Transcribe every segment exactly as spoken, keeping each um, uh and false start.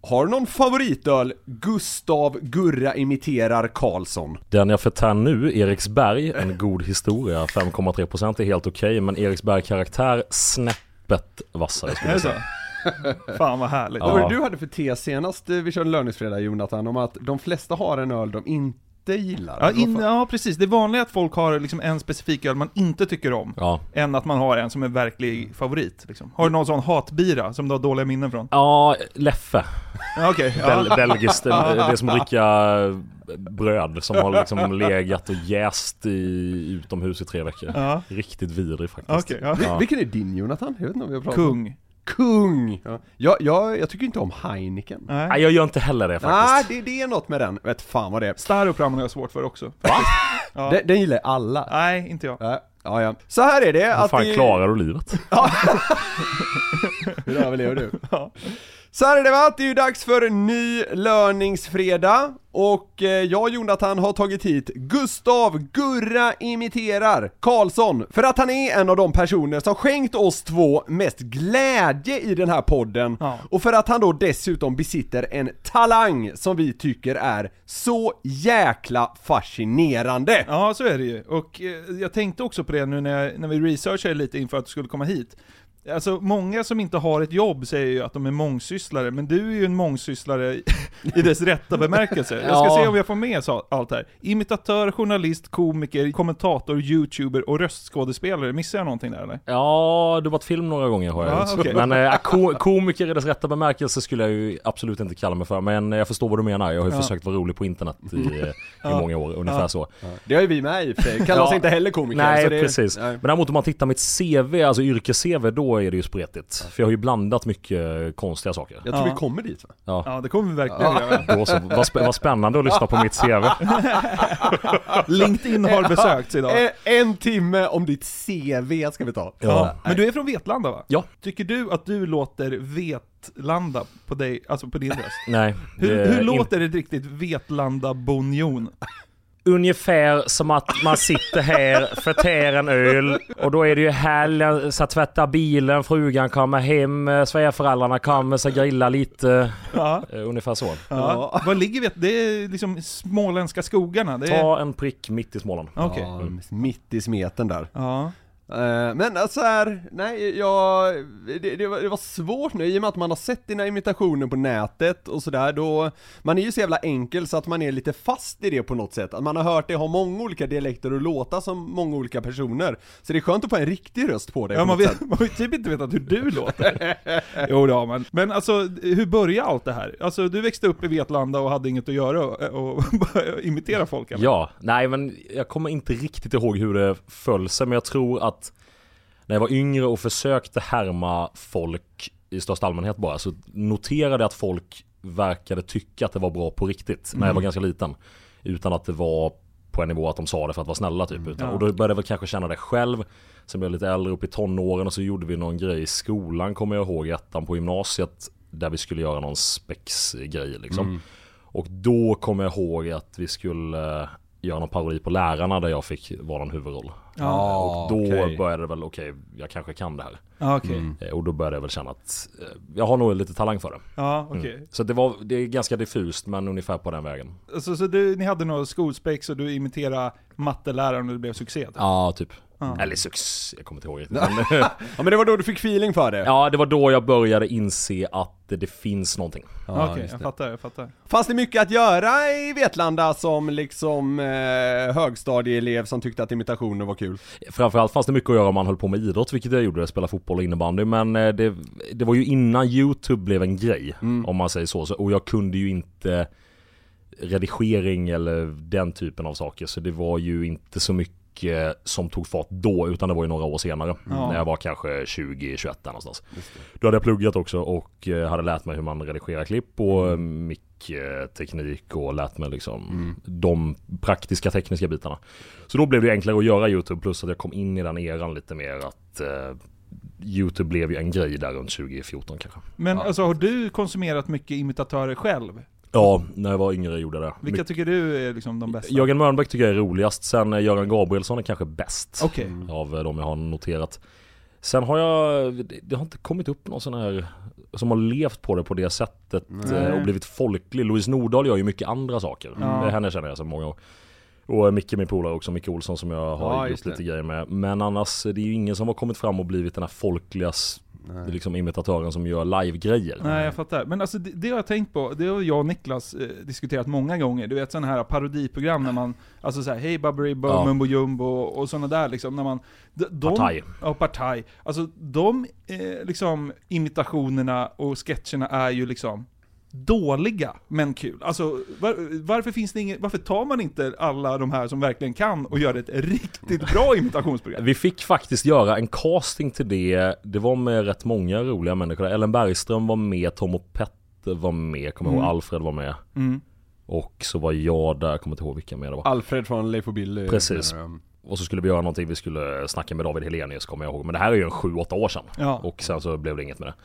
Har du någon favoritöl? Gustav Gurra imiterar Karlsson. Den jag förtär nu, Eriksberg, en god historia. fem komma tre procent är helt okej, okay, men Eriksberg karaktär snäppet vassare skulle jag säga. Fan vad härligt. Ja. Vad du hade för te senast vi körde löningsfredag, Jonathan, om att de flesta har en öl de inte gillar. Ja, in, ja, precis. Det är vanligt att folk har liksom en specifik öl man inte tycker om, ja. än att man har en som är verklig favorit. Liksom. Har du någon sån hatbira som du har dåliga minnen från? Ja, Leffe. Ja, okay. ja. Bel- belgiskt. Det är som att dricka bröd som har liksom legat och jäst i utomhus i tre veckor. Ja. Riktigt vidrig faktiskt. Okay, ja. Ja. Vilken är din, Jonathan? Jag vet inte om vi har pratat. Kung. Kung! Ja. Jag, jag, jag tycker inte om Heineken. Nej, Nej jag gör inte heller det faktiskt. Nej, det, det är något med den. Vet fan vad det är. Staropram har jag svårt för också. Va? Ja. Den, den gillar alla. Nej, inte jag. Ja, ja. ja. Så här är det. Hur fan det... klarar du livet? Hur överlever du? Ja. Så här är det, va? Det är ju dags för en ny löningsfredag. Och eh, jag och Jonathan har tagit hit Gustav Gurra imiterar Karlsson. För att han är en av de personer som skänkt oss två mest glädje i den här podden. Ja. Och för att han då dessutom besitter en talang som vi tycker är så jäkla fascinerande. Ja, så är det ju. Och eh, jag tänkte också på det nu när, jag, när vi researchade lite inför att du skulle komma hit. Alltså många som inte har ett jobb säger ju att de är mångsysslare, men du är ju en mångsysslare i dess rätta bemärkelse. Jag ska ja. se om jag får med så, allt här. Imitatör, journalist, komiker, kommentator, youtuber och röstskådespelare. Missar jag någonting där eller? Ja, du har varit film några gånger har jag ja, okay. Men äh, ko- komiker i dess rätta bemärkelse skulle jag ju absolut inte kalla mig för. Men jag förstår vad du menar. Jag har ju ja. försökt vara rolig på internet i, i ja. många år, ungefär ja. så. Ja. Det har ju vi med i för sig. Kallas ja. inte heller komiker. Nej, så det är... precis. Nej. Men däremot om man tittar mitt C V, alltså yrkes-C V, då är det ju spretigt. Ja. För jag har ju blandat mycket konstiga saker. Jag tror ja. vi kommer dit, va? Ja, ja det kommer vi verkligen ja. göra. Då så, vad, sp- vad spännande att lyssna på mitt C V. LinkedIn har besökts idag. En, en timme om ditt C V ska vi ta. Ja. Ja. Men du är från Vetlanda, va? Ja. Tycker du att du låter Vetlanda på dig, alltså på din röst? Nej. Hur, hur låter det riktigt Vetlanda-bonjon? Ungefär som att man sitter här, förtär en öl och då är det ju helgen, så tvätta bilen, frugan kommer hem, svärföräldrarna kommer, så grilla lite. Ja. Ungefär så. Ja. Ja. Vad ligger vi? Det är liksom småländska skogarna. Det är... Ta en prick mitt i Småland. Okay. Ja, mitt i smeten där. Ja. Men alltså här, nej, jag, det, det, var, det var svårt nu i och med att man har sett dina imitationer på nätet och sådär, då, man är ju så jävla enkel så att man är lite fast i det på något sätt, att man har hört det ha många olika dialekter och låta som många olika personer, så det är skönt att få en riktig röst på dig. Ja, på man vet, man vet typ inte vetat hur du låter. Jo då, men, men alltså, hur började allt det här? Alltså, du växte upp i Vetlanda och hade inget att göra och, och imitera folk, eller? Ja, nej men jag kommer inte riktigt ihåg hur det föll sig, men jag tror att när jag var yngre och försökte härma folk i största allmänhet bara, så noterade jag att folk verkade tycka att det var bra på riktigt när jag var ganska liten, utan att det var på en nivå att de sa det för att vara snälla typ. Utan, ja. Och då började jag väl kanske känna det själv. Sen blev jag lite äldre, upp i tonåren, och så gjorde vi någon grej i skolan, kommer jag ihåg, ettan på gymnasiet, där vi skulle göra någon spex-grej liksom. Mm. Och då kommer jag ihåg att vi skulle göra någon parodi på lärarna där jag fick vara en huvudroll. Ja, och då okay. började det väl, okej, okay, jag kanske kan det här. Ja, okay. mm. Och då började jag väl känna att eh, jag har nog lite talang för det. Ja, okej. Okay. Mm. Så det, var, det är ganska diffust, men ungefär på den vägen. Alltså, så du, ni hade någon skolspex och du imiterade matteläraren och det blev succé? Typ. Ja, typ. Ja. Eller succé, jag kommer inte ihåg riktigt. Men, ja, men det var då du fick feeling för det? Ja, det var då jag började inse att det, det finns någonting. Ja, okej, okay, jag fattar, jag fattar. Fanns det mycket att göra i Vetlanda som liksom eh, högstadieelev som tyckte att imitationer var kul? Framförallt fanns det mycket att göra om man höll på med idrott, vilket jag gjorde, spela fotboll och innebandy. Men eh, det, det var ju innan YouTube blev en grej, mm. om man säger så. så. Och jag kunde ju inte redigering eller den typen av saker, så det var ju inte så mycket som tog fart då, utan det var ju några år senare, mm. när jag var kanske tjugo tjugoett någonstans. Då hade jag pluggat också och hade lärt mig hur man redigerar klipp och mm. mic-teknik och lärt mig liksom mm. de praktiska tekniska bitarna. Så då blev det enklare att göra YouTube, plus att jag kom in i den eran lite mer att eh, YouTube blev ju en grej där runt tjugo fjorton kanske. Men ja. alltså, har du konsumerat mycket imitatörer själv? Ja, när jag var yngre gjorde det. Vilka My- tycker du är liksom de bästa? Jörgen Mörnbäck tycker jag är roligast. Sen Göran Gabrielsson är kanske bäst, okay. av de jag har noterat. Sen har jag, det har inte kommit upp någon sån här som har levt på det på det sättet eh, och blivit folklig. Louise Nordahl gör ju mycket andra saker. Ja. Det henne känner jag så många år. Och Micke, min polare också, Micke Olsson som jag har Ja, gjort lite grejer med. Men annars, det är ju ingen som har kommit fram och blivit den här folkligas liksom imitatören som gör live-grejer. Nej, jag fattar. Men alltså det, det har jag tänkt på, det har jag och Niklas eh, diskuterat många gånger. Du vet sådana här parodiprogram när man, alltså såhär, hej Baberibo, Ja. Mumbo Jumbo och sådana där liksom, när man... De, de, Partaj. Ja, Partaj. Alltså de eh, liksom imitationerna och sketcherna är ju liksom dåliga, men kul. Alltså, var, varför finns det ingen, varför tar man inte alla de här som verkligen kan och gör ett riktigt bra imitationsprogram? Vi fick faktiskt göra en casting till det. Det var med rätt många roliga människor. Ellen Bergström var med, Tom och Petter var med, kommer Mm. ihåg, Alfred var med. Mm. Och så var jag där, kommer inte ihåg vilka mer det var. Alfred från Leif och Bill. Precis. Och så skulle vi göra någonting, vi skulle snacka med David Helenius, kommer jag ihåg. Men det här är ju en sju åtta år sedan. Ja. Och sen så blev det inget med det.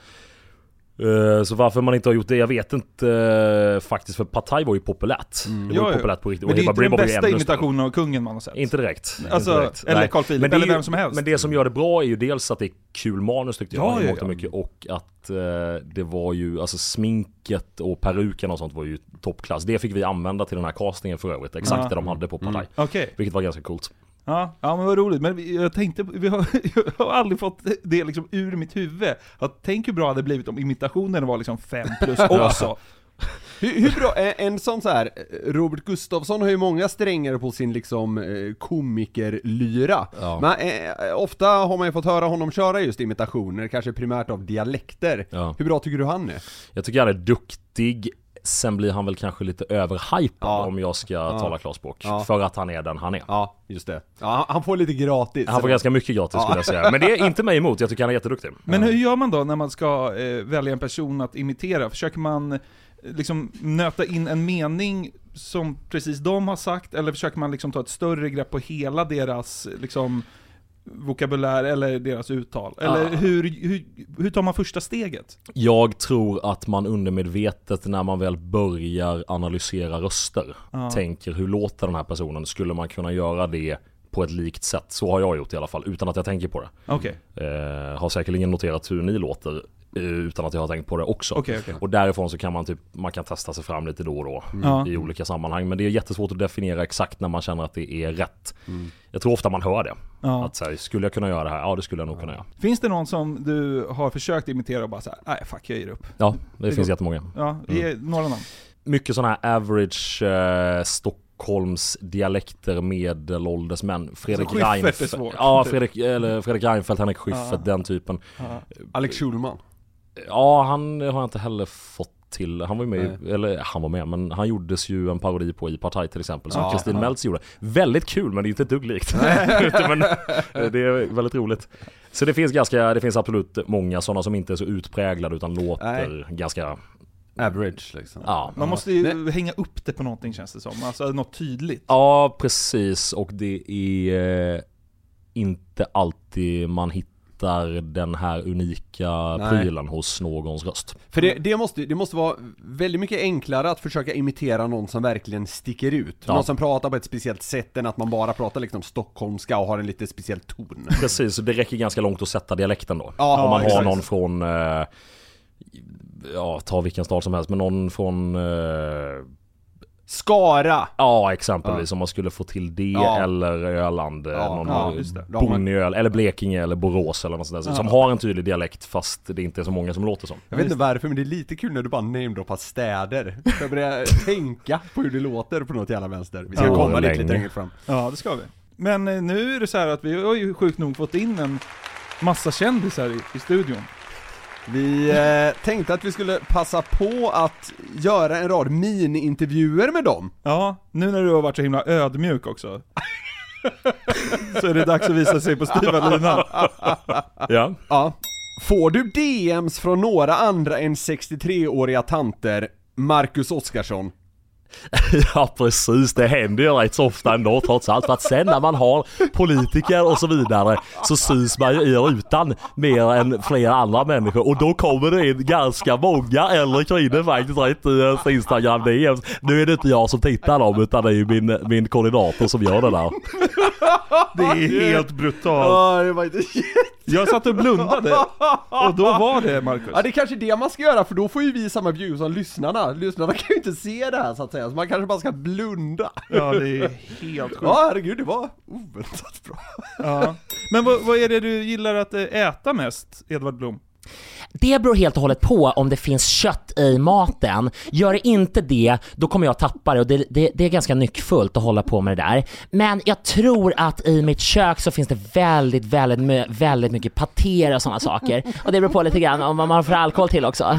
Uh, så varför man inte har gjort det, jag vet inte uh, faktiskt, för Partaj var ju populärt. Mm. Det var Ja, ju ja. populärt på riktigt. Men det är Heba inte den Bribbo var ju bästa ännu större. imitationen av kungen man har sett. Inte direkt. Alltså, inte direkt. eller Nej. Carl Philip, Men det är eller ju- vem som helst. Men det som gör det bra är ju dels att det är kul manus tyckte jag, Ja, i ja, mångt och ja. mycket, och att uh, det var ju, alltså sminket och peruken och sånt var ju toppklass. Det fick vi använda till den här castingen för övrigt, exakt Ja. det de hade på Partaj. Mm. Okej. Vilket var ganska coolt. Ja, ja, men vad roligt. Men vi- jag tänkte, vi har, jag har aldrig fått det liksom ur mitt huvud. Att tänk hur bra det hade blivit om imitationen var liksom fem plus också. Hur, hur bra, en, en sån så här, Robert Gustafsson har ju många strängar på sin liksom eh, komikerlyra. Ja. Men eh, ofta har man ju fått höra honom köra just imitationer, kanske primärt av dialekter. Ja. Hur bra tycker du han är? Jag tycker han är duktig. Sen blir han väl kanske lite överhypad Ja. om jag ska Ja. tala klarspråk. Ja. För att han är den han är. Ja, just det. Ja, han- han får lite gratis. Han får ganska mycket gratis skulle jag säga. Men det är inte mig emot, jag tycker han är jätteduktig. Men hur gör man då när man ska eh, välja en person att imitera? Försöker man eh, liksom nöta in en mening som precis de har sagt, eller försöker man liksom ta ett större grepp på hela deras liksom vokabulär eller deras uttal? Eller Ja. hur, hur, hur tar man första steget? Jag tror att man undermedvetet när man väl börjar analysera röster Ja. tänker hur låter den här personen? Skulle man kunna göra det på ett likt sätt? Så har jag gjort i alla fall, utan att jag tänker på det. Okej, Eh, har säkerligen noterat hur ni låter eh, utan att jag har tänkt på det också. okej, okej. Och därifrån så kan man typ, man kan testa sig fram lite då och då Ja. i olika sammanhang. Men det är jättesvårt att definiera exakt när man känner att det är rätt. Mm. Jag tror ofta man hör det. Ja. Att säga, skulle jag kunna göra det här? Ja, det skulle jag nog kunna göra. Finns det någon som du har försökt imitera och bara såhär, nej fuck jag ger upp? Ja, det, Det finns går. jättemånga. Ja, ge några namn. Mycket sådana här average eh, Stockholms dialekter medelålders män. Fredrik Så Schyffert är Reinfeldt. svårt. Ja, Fredrik, eller Fredrik Reinfeldt, Henrik Schyffert, Ja. den typen. Ja. Alex Schulman. Ja, han har jag inte heller fått till. Han var ju med, Nej. eller han var med, men han gjordes ju en parodi på i Partaj till exempel, som Ja, Kristin ja. Meltz gjorde. Väldigt kul, men det är inte ett dugg likt. Men det är väldigt roligt. Så det finns ganska, det finns absolut många sådana som inte är så utpräglade utan låter Nej. ganska, Average liksom. ja. Man måste ju hänga upp det på någonting känns det som, alltså något tydligt. Ja, precis. Och det är eh, inte alltid man hittar den här unika Nej. prylen hos någons röst. För det, det, måste, det måste vara väldigt mycket enklare att försöka imitera någon som verkligen sticker ut. Ja. Någon som pratar på ett speciellt sätt än att man bara pratar liksom stockholmska och har en lite speciell ton. Precis, så det räcker ganska långt att sätta dialekten då. Ja, Om man har exakt. någon från, eh, ja, ta vilken stad som helst, men någon från, eh, Skara! ja exempelvis, om man skulle få till det, Ja. eller Öland, eh, Ja, någon ja, eh, just det. Då har man- Bonniöl, eller Blekinge, eller Borås eller något sånt där, Ja. som har en tydlig dialekt fast det inte är så många som låter som. Jag vet inte varför, men det är lite kul när du bara namedroppar städer. Jag börjar tänka på hur det låter på något jävla vänster. Vi ska Ja, komma dit länge. lite längre fram. Ja, det ska vi. Men eh, nu är det så här att vi har ju sjukt nog fått in en massa kändisar i, i studion. Vi eh, tänkte att vi skulle passa på att göra en rad mini-intervjuer med dem. Ja, nu när du har varit så himla ödmjuk också. Så är det dags att visa sig på styva linan. Ja. Ja. Får du D M's från några andra än sextiotre-åriga tanter, Marcus Oskarsson? Ja precis, det händer ju rätt så ofta ändå trots allt. För att sen när man har politiker och så vidare så syns man ju i rutan mer än flera andra människor. Och då kommer det in ganska många äldre kvinnor faktiskt rätt i ens Instagram D M's. Nu är det inte jag som tittar dem, utan det är ju min, min koordinator som gör det där. Det är helt brutalt. Ja, det var inte Jag satt och blundade. Och då var det Marcus. Ja, det är kanske det man ska göra, för då får ju vi samma view som lyssnarna. Lyssnarna kan ju inte se det här så att säga, så man kanske bara ska blunda. Ja, det är helt sjukt. Ja, herregud, det var oväntat bra. Ja. Men vad, vad är det du gillar att äta mest, Edvard Blom? Det beror helt och hållet på om det finns kött i maten. Gör det inte det, då kommer jag tappa det. Och det, det, det är ganska nyckfullt att hålla på med det där. Men jag tror att i mitt kök så finns det väldigt, väldigt, väldigt mycket patéer och sådana saker. Och det beror på lite grann om vad man har för alkohol till också.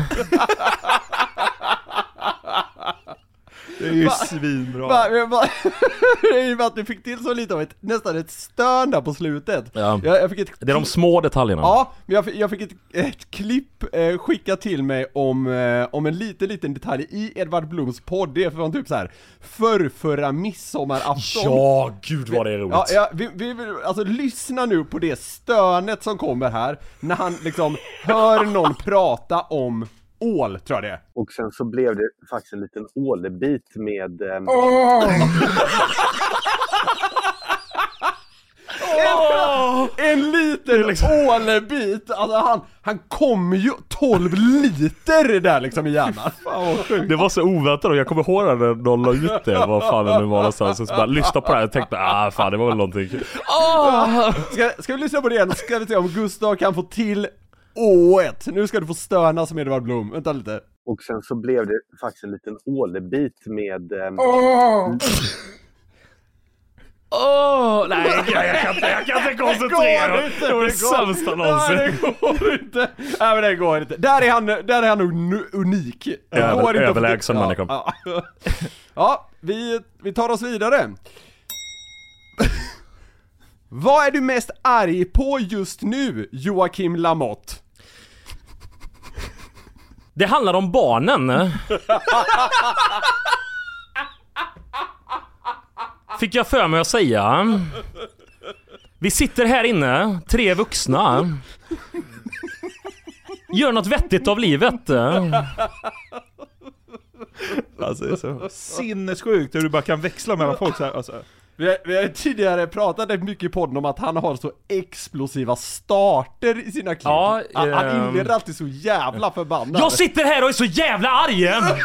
Det är ju svinbra. Va, va, det är ju att du fick till så lite av ett, nästan ett stön där på slutet. Ja. Jag, jag fick ett, Det är de små detaljerna. Ja, men jag, fick- jag fick ett, ett klipp eh, skickat till mig om, eh, om en liten, liten detalj i Edvard Bloms podd. Det är från typ så här förr, förra midsommarafton. Ja, gud vad det är roligt. Ja, ja vi, vi, vi, alltså lyssna nu på det stönet som kommer här när han liksom hör någon prata om ål, tror jag det är. Och sen så blev det faktiskt en liten ålebit med... Eh... Oh! En liten liksom ålebit. Alltså han, han kom ju tolv liter där liksom i hjärnan. Det var så oväntat, och jag kommer ihåg när de la ut det. Vad fan det nu var någonstans. Så bara lyssna på det här och tänkte, ah fan det var väl någonting. Oh! Ska, ska vi lyssna på det igen? Ska vi se om Gustav kan få till ået. Nu ska du få stöna som Edvard Blom. Vänta lite. Och sen så blev det faktiskt en liten ålebit med... Eh... Åh, oh, nej, jag, jag, kan inte, jag kan inte koncentrera mig. Det var det sämsta någonsin. Nej, det går inte. Nej, men det går inte. Där är han, där är han nog nu- unik. Det Över- går inte att få- överlägsen ja, människa. Ja, ja vi, vi tar oss vidare. Vad är du mest arg på just nu, Joakim Lamotte? Det handlar om barnen. Fick jag för mig att säga. Vi sitter här inne, tre vuxna. Gör något vettigt av livet. Alltså det är så sinnessjukt hur du bara kan växla mellan folk så här. Alltså. Vi har, vi har tidigare pratat rätt mycket i podden om att han har så explosiva starter i sina klipp. Ja, han, han ehm. inleder alltid så jävla förbannad. Jag sitter här och är så jävla arg.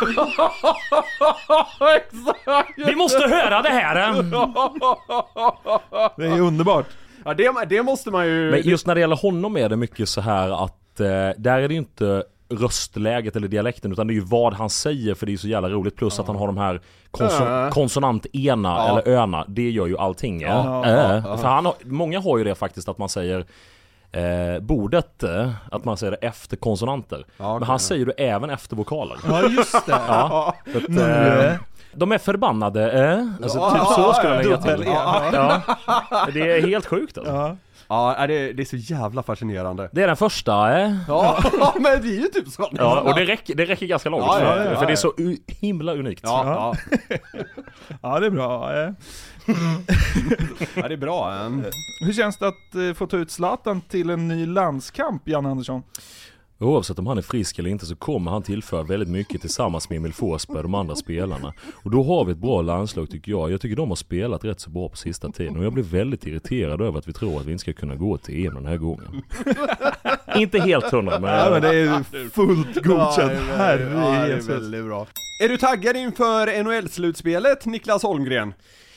Exakt. Vi måste höra det här. Det är underbart. Ja, det, det måste man ju... Men just när det gäller honom är det mycket så här att eh, där är det ju inte röstläget eller dialekten, utan det är ju vad han säger, för det är så jävla roligt, plus att han har de här konso- Äh. konsonant-ena Ja. eller öna, det gör ju allting. Ja, Äh. ja, ja. För han har, många har ju det faktiskt, att man säger eh, bordet, eh, att man säger det efter konsonanter. Ja, okay, men han ja. säger det även efter vokaler. Ja, just det. Ja, så att, Nu. eh, de är förbannade, eh? Alltså Ja, typ så skulle jag lägga dubbel till. E. Ja. Det är helt sjukt alltså. Ja. Ja, det, det är så jävla fascinerande. Det är den första, eh? Ja, men det är ju typ så. Ja, och det räcker, det räcker ganska långt. Ja, ja, för, ja, för det ja. är så u- himla unikt. Ja, ja. Ja, det är bra. eh. Ja, det är bra. En. Hur känns det att eh, få ta ut Zlatan till en ny landskamp, Jan Andersson? Oavsett om han är frisk eller inte så kommer han tillföra väldigt mycket tillsammans med Emil Forsberg och de andra spelarna. Och då har vi ett bra landslag tycker jag. Jag tycker de har spelat rätt så bra på sista tiden. Och jag blir väldigt irriterad över att vi tror att vi inte ska kunna gå till E M den här gången. Inte helt hundra, men... Ja, men det är fullt godkänt. Ja, Herre det är Jesus. väldigt bra. Är du taggad inför N H L-slutspelet, Niklas Holmgren?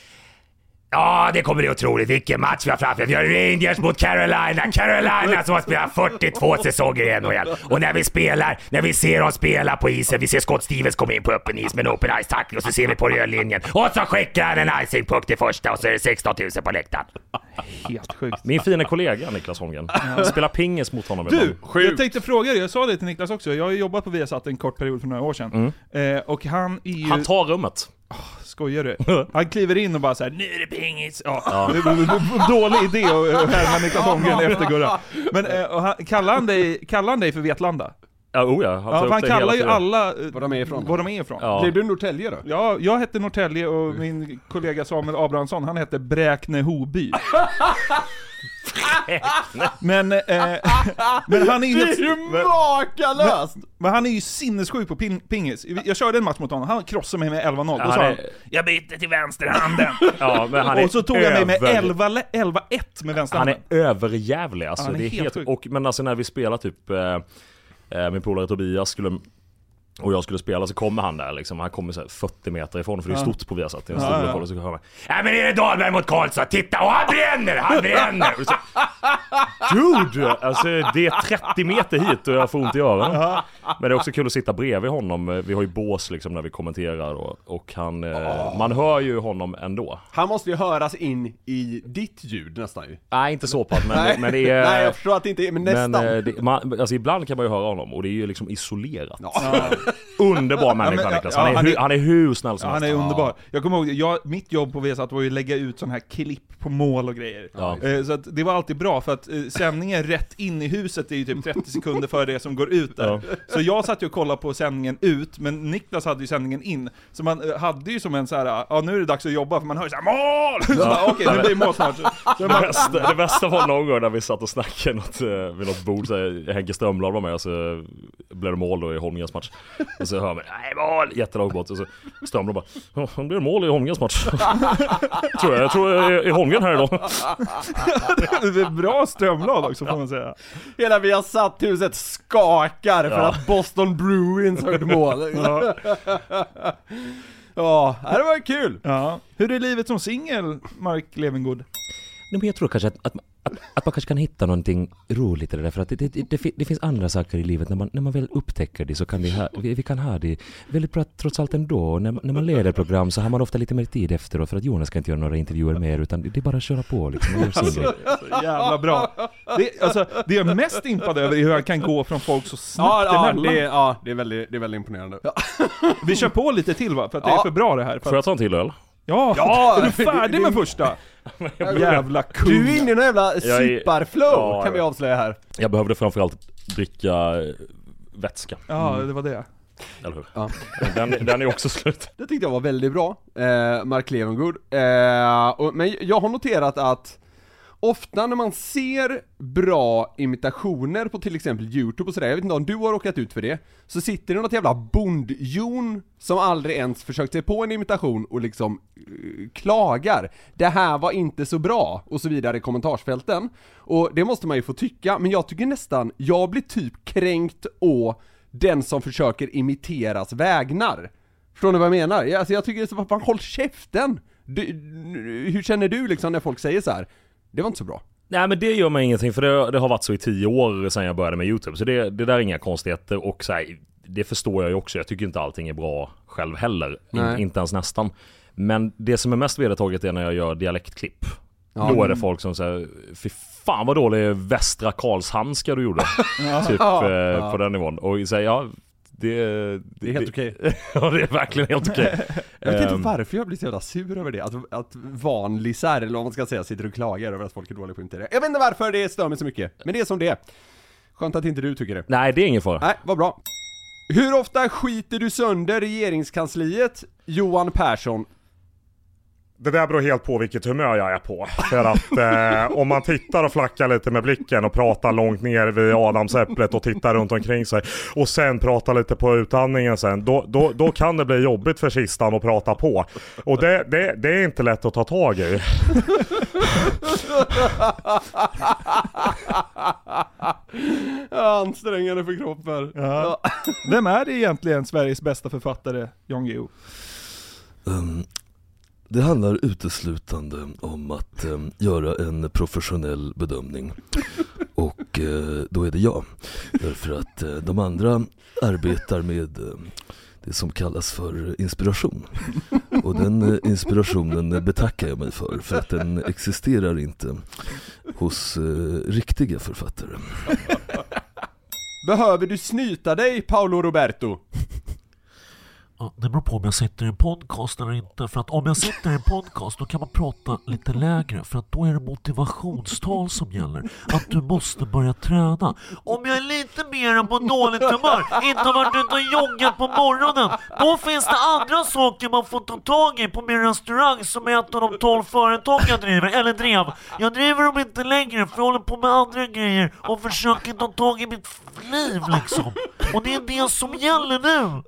Ja, det kommer bli otroligt. Vilken match vi har framför. Vi har Rangers mot Carolina. Carolina som har spelat fyrtiotvå säsonger i N H L. Och när vi spelar, när vi ser dem spela på isen, vi ser Scott Stevens komma in på öppen is med en open ice tackling, och så ser vi på rödlinjen. Och så skickar han en icing-puck till första, och så är det sexton tusen på läktaren. Helt sjukt. Min fina kollega Niklas Holmgren. Spelar pingis mot honom Du, ibland. jag tänkte fråga dig, jag sa det till Niklas också. Jag har ju jobbat på Viasat en kort period för några år sedan. Eh, och han är ju... Han tar rummet. Skojar du? Han kliver in och bara såhär, nu är det pingis! Ja. Dålig idé att härma Niklas Holmgren efter Gurra. Men eh, och han, kallar, han dig, kallar han dig för Vetlanda? Ja, oh ja. Han, Ja, tar för upp han det kallar hela ju tiden. alla eh, Var de är ifrån? Var de är ifrån. Ja. Blev du Norrtälje då? Ja, jag hette Norrtälje och min kollega Samuel Abrahamsson, han hette Bräkne-Hoby. Men, eh, men han är ju Det helt... är ju makalöst! Men han är ju sinnessjuk på ping- pingis. Jag körde en match mot honom, han krossade mig med elva noll. Då Han sa han, är- jag byter till vänsterhanden. Ja, men han är Och så tog jag mig med över- elva ett med Han vänsterhanden. är överjävlig alltså. Han är Det är helt helt, sjuk. och, men alltså när vi spelar typ eh, eh, min polare Tobias skulle och jag skulle spela, så kommer han där liksom. Han kommer så här fyrtio meter ifrån, för det är stort på Viasat. Det är en stor Ja, ja. lokal, och så kommer han. Nej men är det Dahlberg mot Karlsson? Titta, och han bränner, han bränner! Och så, Dude! Alltså det är trettio meter hit och jag får ont i öronen. Men det är också kul att sitta bredvid honom. Vi har ju bås liksom när vi kommenterar, och, och han, eh, man hör ju honom ändå. Han måste ju höras in i ditt ljud nästan ju. Nej, inte så pass, men, Nej. men det är... Nej, jag förstår att det inte är, men nästan. Men eh, det, man, alltså ibland kan man ju höra honom, och det är ju liksom isolerat. Ja. Underbar människa, Ja, men, Niklas. ja, Han är, han hu, är- han är hur snäll som Ja, han helst. är underbar. Jag kommer ihåg, jag, mitt jobb på Viasat var ju att lägga ut sån här klipp på mål och grejer. Ja. Eh, Så att det var alltid bra, för att eh, sändningen rätt in i huset är ju typ trettio sekunder före det som går ut där. Ja. Så jag satt ju och kollade på sändningen ut, men Niklas hade ju sändningen in. Så man eh, hade ju som en så här, ja nu är det dags att jobba, för man hör ju såhär mål! Så bara, okej, det blir mål snart. Så, så Det man, bästa, det bästa var någon gång när vi satt och snackade något, eh, vid något bord, så här, Henke Strömblad var med, och så blev det mål då i Holmgrens match. Och så hör man, nej mål, jättelångt bort. Och så Strömblad bara, ja, det blir mål i Holmgrens match. tror jag, jag tror jag är i Holmgren här idag. det är bra strömblad också, får man säga. Hela vi har satt huset skakar för Ja. att Boston Bruins har gjort mål. Ja. Ja, det var kul. Ja. Hur är livet som singel, Mark Levengood? Nej, men jag tror kanske att, att, att, att man kanske kan hitta någonting roligt i det där, för att det, det, det, det finns andra saker i livet, när man, när man väl upptäcker det, så kan vi, ha, vi, vi kan ha det väldigt bra trots allt ändå. När, när man leder program så har man ofta lite mer tid efteråt, för att Jonas ska inte göra några intervjuer mer, utan det är bara att köra på liksom, och göra sin grej. Så jävla bra. Det, alltså, det jag är mest impad över är hur jag kan gå från folk så snabbt Ja, ja, emellan. det, ja det, är väldigt, det är väldigt imponerande. Ja, Vi kör på lite till, va? För att det Ja. är för bra det här. För Får att, jag ta en till öl? ja, Ja, är du färdig det- med första? Jävla kung. du är inne i en jävla Jag är- superflow, Ja, kan vi ja. avslöja här. Jag behövde framförallt dricka eh, vätska. Ja, det var det. Eller hur? Ja. Den, den är också slut. Det tyckte jag var väldigt bra, eh, Mark Levengood. Eh, och, men jag har noterat att ofta när man ser bra imitationer på till exempel YouTube och sådär, jag vet inte om du har råkat ut för det, så sitter det något jävla bondjon som aldrig ens försökt sig på en imitation och liksom uh, klagar. Det här var inte så bra och så vidare i kommentarsfälten. Och det måste man ju få tycka, men jag tycker nästan, jag blir typ kränkt å den som försöker imiteras vägnar. Förstår ni vad jag menar? Jag, alltså jag tycker det är så att man håll käften. Du, hur känner du liksom när folk säger så här? Det var inte så bra. Nej, men det gör mig ingenting, för det, det har varit så i tio år sedan jag började med YouTube. Så det, det där är inga konstigheter, och så här, det förstår jag ju också. Jag tycker inte allting är bra själv heller. In, inte ens nästan. Men det som är mest vedertaget är när jag gör dialektklipp. Ja. Då är det folk som säger, fy fan vad dålig Västra Karlshamnska du gjorde. Typ Ja. eh, på den nivån. Och säger ja, det, det, Det är helt okej. Ja, det är verkligen helt okej. Jag vet inte Ehm, varför jag blir så jävla sur över det. Att, att vanlisar, eller vad man ska säga, sitter och klagar över att folk är dåliga på att imitera. Jag vet inte varför det stör mig så mycket. Men det är som det är. Skönt att inte du tycker det. Nej, det är ingen fara. Nej, vad bra. Hur ofta skiter du sönder regeringskansliet, Johan Persson? Det där beror helt på vilket humör jag är på. För att eh, om man tittar och flackar lite med blicken och pratar långt ner vid Adamsäpplet och tittar runt omkring sig och sen pratar lite på utandningen sen, då, då, då kan det bli jobbigt för kistan att prata på. Och det, det, det är inte lätt att ta tag i. Ansträngande för kroppen. Ja. Vem är det egentligen Sveriges bästa författare, Jan Guillou? Um, det handlar uteslutande om att um, göra en professionell bedömning. Och uh, då är det jag. Därför att uh, de andra arbetar med uh, det som kallas för inspiration. Och den uh, inspirationen betackar jag mig för. För att den existerar inte hos uh, riktiga författare. Behöver du snyta dig, Paolo Roberto? Ja, det beror på om jag sitter i en podcast eller inte. För att om jag sitter i en podcast, då kan man prata lite lägre. För att då är det motivationstal som gäller. Att du måste börja träna. Om jag är lite mer på dåligt humör, inte har varit ute och joggat på morgonen, då finns det andra saker man får ta tag i på min restaurang, som är ett av de tolv företag jag driver, eller drev. Jag driver dem inte längre, för jag håller på med andra grejer och försöker ta tag i mitt liv liksom. Och det är det som gäller nu.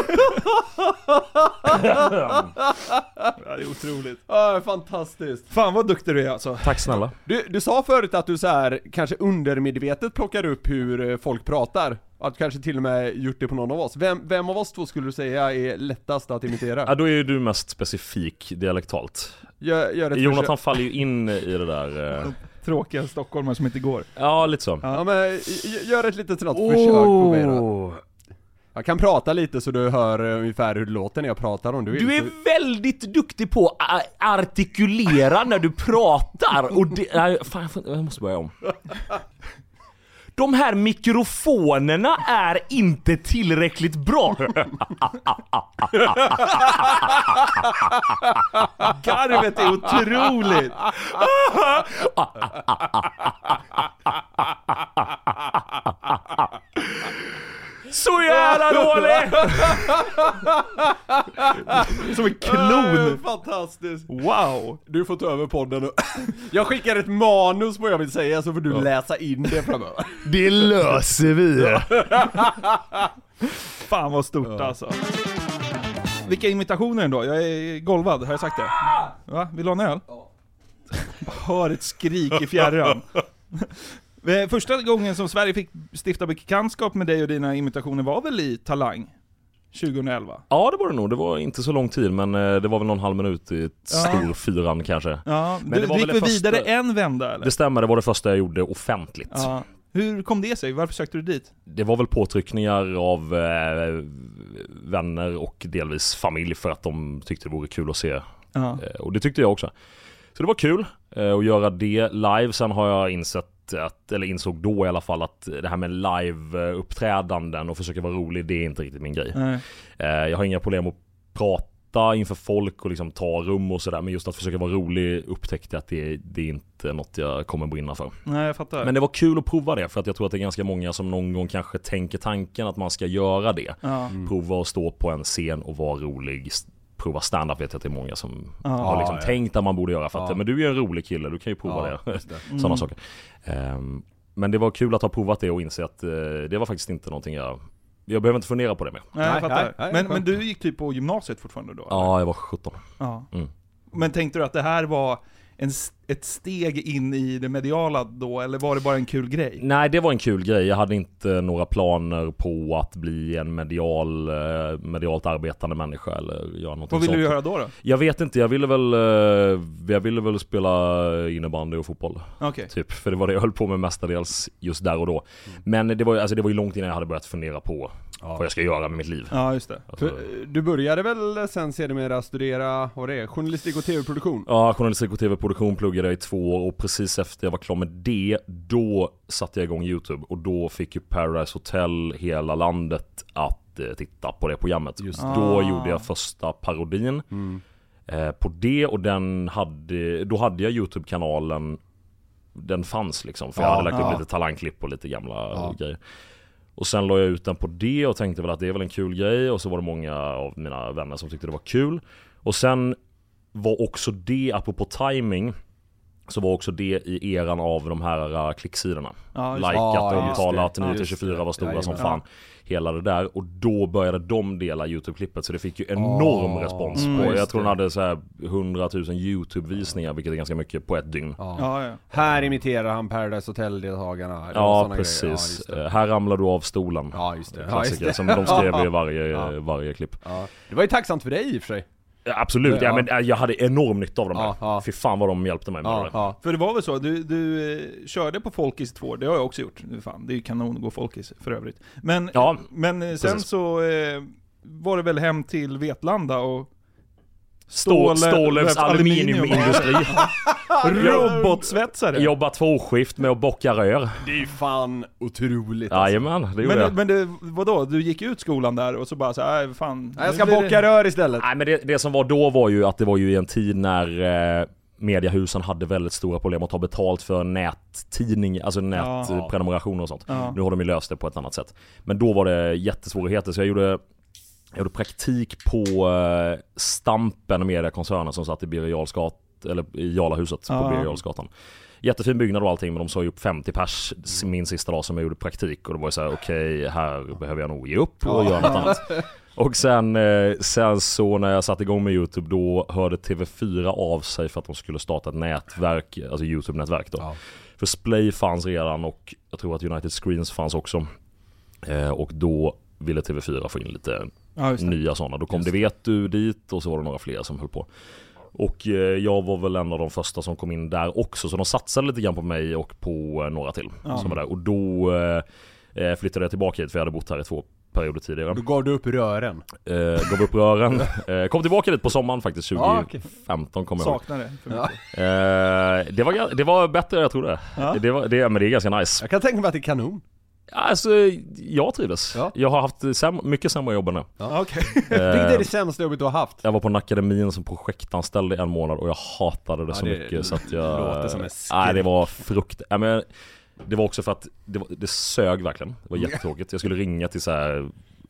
Ja, det är otroligt. Ja, fantastiskt. Fan vad duktig du är alltså. Tack snälla. Du, du sa förut att du så här kanske undermedvetet plockar upp hur folk pratar. Att du kanske till och med gjort det på någon av oss. Vem, vem av oss två skulle du säga är lättast att imitera? Ja, då är ju du mest specifik dialektalt. Gör, gör ett Jonathan försök. faller ju in i det där. Eh... Tråkiga stockholmare som inte går. Ja, lite så. Ja, men gör ett litet sådant oh. försök på mig då. Jag kan prata lite så du hör ungefär hur det låter när jag pratar om du vill. Du är väldigt duktig på att artikulera när du pratar. Och det, nej, fan, jag måste börja om. De här mikrofonerna är inte tillräckligt bra. Garvet är otroligt. Så jävla dålig. Som en klon. Fantastiskt. Wow. Du får ta över podden och jag skickar ett manus på vad jag vill säga, så får du ja. läsa in det framöver. Det löser vi. Fan vad stort ja. alltså. Vilka imitationer ändå? Jag är golvad, har jag sagt det? Va? Vill du ha en öl? Ja. Hör ett skrik i fjärran. Första gången som Sverige fick stifta bekantskap med dig och dina imitationer var väl i Talang tjugoelva? Ja, det var det nog. Det var inte så lång tid, men det var väl någon halv minut i ett ja. stor fyran kanske. Ja, men du, det var gick väl vi första... vidare en vända eller? Det stämmer, det var det första jag gjorde offentligt. Ja. Hur kom det sig? Varför sökte du dit? Det var väl påtryckningar av eh, vänner och delvis familj för att de tyckte det vore kul att se. Ja. Eh, och det tyckte jag också. Så det var kul eh, att göra det live. Sen har jag insett att, eller insåg då i alla fall, att det här med live-uppträdanden och försöka vara rolig, det är inte riktigt min grej. Nej. Eh, jag har inga problem att prata inför folk och liksom ta rum och sådär, men just att försöka vara rolig upptäckte att det, det är inte något jag kommer brinna för. Nej, jag fattar. Men det var kul att prova det, för att jag tror att det är ganska många som någon gång kanske tänker tanken att man ska göra det. Ja. Mm. Prova att stå på en scen och vara rolig. Prova stand-up, vet jag att det är många som ja, har liksom ja. tänkt att man borde göra för att, ja. men du är en rolig kille, du kan ju prova ja, det. det. Sådana mm. saker. Um, men det var kul att ha provat det och inse att uh, det var faktiskt inte någonting jag jag behöver inte fundera på det mer. Nej, jag fattar. Nej, nej, men, men du gick typ på gymnasiet fortfarande då? Ja, eller? Jag var sjutton. Ja. Mm. Men tänkte du att det här var en, ett steg in i det mediala då, eller var det bara en kul grej? Nej, det var en kul grej. Jag hade inte några planer på att bli en medial, medialt arbetande människa eller göra något. Vad ville sånt. du göra då då? Jag vet inte, jag ville väl jag ville väl spela innebandy och fotboll. Okay. Typ, för det var det jag höll på med mestadels just där och då. Mm. Men det var alltså det var ju långt innan jag hade börjat fundera på ja. vad jag ska göra med mitt liv. Ja, just det. Alltså, för, du började väl sen sedermera studera, vad det är, journalistik och tv-produktion? Ja, journalistik och tv-produktion pluggade jag i två år och precis efter jag var klar med det, då satte jag igång YouTube och då fick ju Paradise Hotel hela landet att eh, titta på det programmet. Just ah. Då gjorde jag första parodin mm. eh, på det, och den hade, då hade jag YouTube-kanalen, den fanns liksom, för jag ja, hade lagt ja. upp lite talangklipp och lite gamla ja. grejer. Och sen la jag ut den på det och tänkte väl att det är väl en kul grej, och så var det många av mina vänner som tyckte det var kul. Och sen var också det, apropå timing, så var också det i eran av de här klicksidorna. Ja, Likat, ja, omtalat, ja, nio till tjugofyra var stora ja, som ja. fan. Hela det där. Och då började de dela YouTube-klippet, så det fick ju enorm oh, respons mm, på. Jag tror de hade så här hundratusen YouTube-visningar, vilket är ganska mycket på ett dygn. Ja. Ja, ja. Här imiterar han Paradise Hotel-deltagarna. Ja, precis. Ja, här ramlar du av stolen. Ja, just det. Klassiker, ja, just det. som de skrev i varje, ja. varje klipp. Ja. Det var ju tacksamt för dig i och för sig. Absolut, ja, ja. men jag hade enorm nytta av dem här. Ja, ja. Fy fan vad de hjälpte mig med Ja, det. ja. För det var väl så, du, du eh, körde på Folkis två, det har jag också gjort. Fan, det är ju kanon att gå Folkis för övrigt. Men, Ja, men eh, sen precis. så eh, var det väl hem till Vetlanda och Stål, Ståle- Stålövs aluminium. aluminiumindustri. Robotsvetsare. Jobba tvåskift med att bocka rör. Det är ju fan otroligt alltså. Jajamän, det gjorde Men, jag. men det, vadå? Du gick ut skolan där och så bara så här, fan. Nej, jag ska nu blir bocka det... rör istället. Nej men det, det som var då var ju att det var ju i en tid när eh, mediahusen hade väldigt stora problem att ta betalt för nättidning, alltså nätprenumerationer och sånt. Ja. Nu har de ju löst det på ett annat sätt. Men då var det jättesvårigheter, så jag gjorde jag gjorde praktik på eh, Stampen, mediekoncernen som satt i Birger Jarlsgat, eller i Jarlahuset Ja. på Birger Jarlsgatan. Jättefin byggnad och allting, men de sa ju upp femtio pers min sista dag som jag gjorde praktik, och då var jag så här: okej, okay, här behöver jag nog ge upp och göra något annat. Och sen, eh, sen så när jag satte igång med YouTube, då hörde T V fyra av sig för att de skulle starta ett nätverk, alltså YouTube-nätverk då. Ja. För Splay fanns redan, och jag tror att United Screens fanns också. Eh, och då ville T V fyra få in lite ja, nya sådana. Då kom det Vet du dit, och så var det några fler som höll på. Och eh, jag var väl en av de första som kom in där också, så de satsade lite grann på mig och på eh, några till ja. som var där. Och då eh, flyttade jag tillbaka hit, för jag hade bott här i två perioder tidigare. Då gav du upp rören. Eh, gav upp rören. Eh, kom tillbaka lite på sommaren faktiskt, tjugo femton kommer jag ihåg. Saknar det för ja. eh, det, var, det var bättre än jag trodde. Ja. Det var, det, men det är ganska nice. Jag kan tänka mig att det är kanon. Alltså, jag trivdes. Ja. Jag har haft säm- mycket sämre jobb än nu. Ja. Okay. Vilket är det sämsta jobbet du har haft? Jag var på en akademin som projektanställd i en månad, och jag hatade det ja, så det mycket så att jag... låter som en skrik. Nej, det var frukt... Ja, men det var också för att det, var, det sög verkligen. Det var jättetråkigt. Jag skulle ringa till så här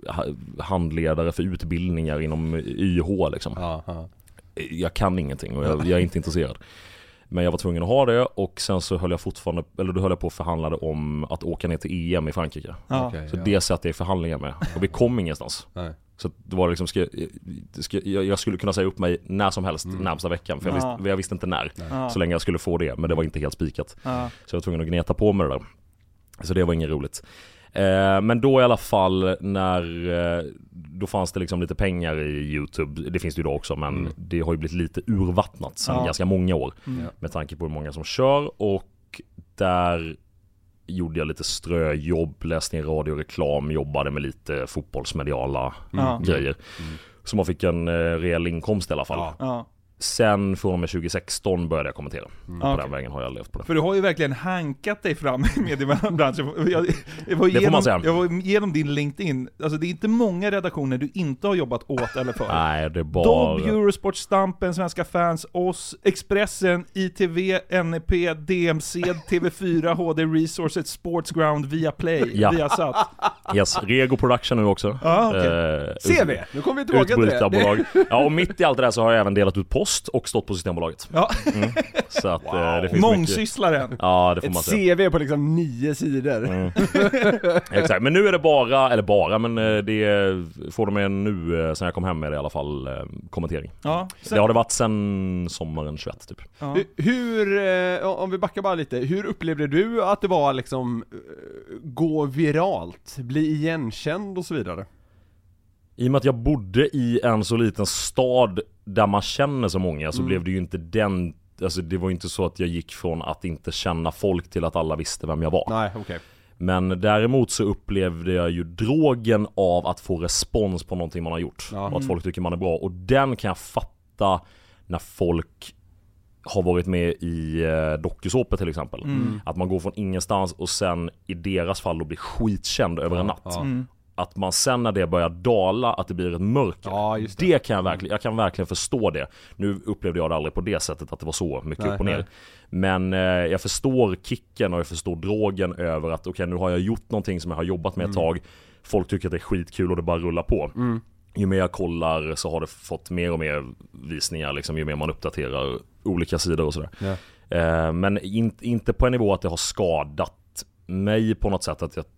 handledare för utbildningar inom Y H liksom. Aha. Jag kan ingenting och jag, jag är inte intresserad. Men jag var tvungen att ha det, och sen så höll jag fortfarande, eller då höll jag på att förhandla om att åka ner till E M i Frankrike. Ja. Okay, så ja. det satt jag i förhandlingar med, och vi kom ingenstans. Nej. Så det var liksom, ska, ska, jag skulle kunna säga upp mig när som helst mm. närmsta veckan, för jag, ja. visste, jag visste inte när, ja. så länge jag skulle få det, men det var inte helt spikat. Ja. Så jag var tvungen att gneta på med det där. Så det var inget roligt. Eh, men då i alla fall, när eh, då fanns det liksom lite pengar i YouTube. Det finns det ju då också, men mm. det har ju blivit lite urvattnat sedan ja. ganska många år. Mm. Med tanke på hur många som kör. Och där gjorde jag lite ströjobb, läste in radio och reklam, jobbade med lite fotbollsmediala mm. grejer. Mm. Så man fick en eh, reell inkomst i alla fall. Ja. Ja. Sen från och med tjugo sexton började jag kommentera. Mm. På okay. den vägen har jag levt på det. För du har ju verkligen hankat dig fram i mediebranschen. Jag, jag, var det igenom, får man säga. Jag var igenom din LinkedIn. Alltså det är inte många redaktioner du inte har jobbat åt eller för. Nej, det är bara... Dobb, Eurosport, Stampen, Svenska fans, oss, Expressen, I T V, N E P, D M C, T V fyra, H D Resources, Sportsground, Viaplay, ja. Viasat. Yes, Rego Production nu också. Ah, okay. eh, C V, nu kommer vi tillbaka till det. Ja, och mitt i allt det där så har jag även delat ut post och stått på Systembolaget. Ja. Mm. Så att wow. eh, det finns mångsysslaren. Mycket... Ja, det får ett man säga. C V på liksom nio sidor. Mm. Exakt, men nu är det bara, eller bara, men det får de med nu sen jag kom hem med det i alla fall, kommentering. Ja, sen... Det har det varit sen sommaren tjugoett typ. Ja. Hur, om vi backar bara lite, hur upplevde du att det var liksom gå viralt, bli igenkänd och så vidare? I och med att jag bodde i en så liten stad där man känner så många, så mm. blev det ju inte den, alltså det var ju inte så att jag gick från att inte känna folk till att alla visste vem jag var. Nej, okej. Okay. Men däremot så upplevde jag ju drogen av att få respons på någonting man har gjort. Ja. Och att folk tycker man är bra. Och den kan jag fatta när folk har varit med i eh, dokusåpor till exempel. Mm. Att man går från ingenstans och sen i deras fall då blir skitkänd över en natt. Ja. Mm. Att man sen när det börjar dala, att det blir ett mörker. Ja, just det. Det kan jag verkligen, jag kan verkligen förstå det. Nu upplevde jag det aldrig på det sättet att det var så mycket nej, upp och ner. Nej. Men eh, jag förstår kicken och jag förstår drogen över att okej, okay, nu har jag gjort någonting som jag har jobbat med mm. ett tag. Folk tycker att det är skitkul och det bara rullar på. Mm. Ju mer jag kollar så har det fått mer och mer visningar liksom, ju mer man uppdaterar olika sidor och sådär. Ja. Eh, men in, inte på en nivå att det har skadat mig på något sätt, att jag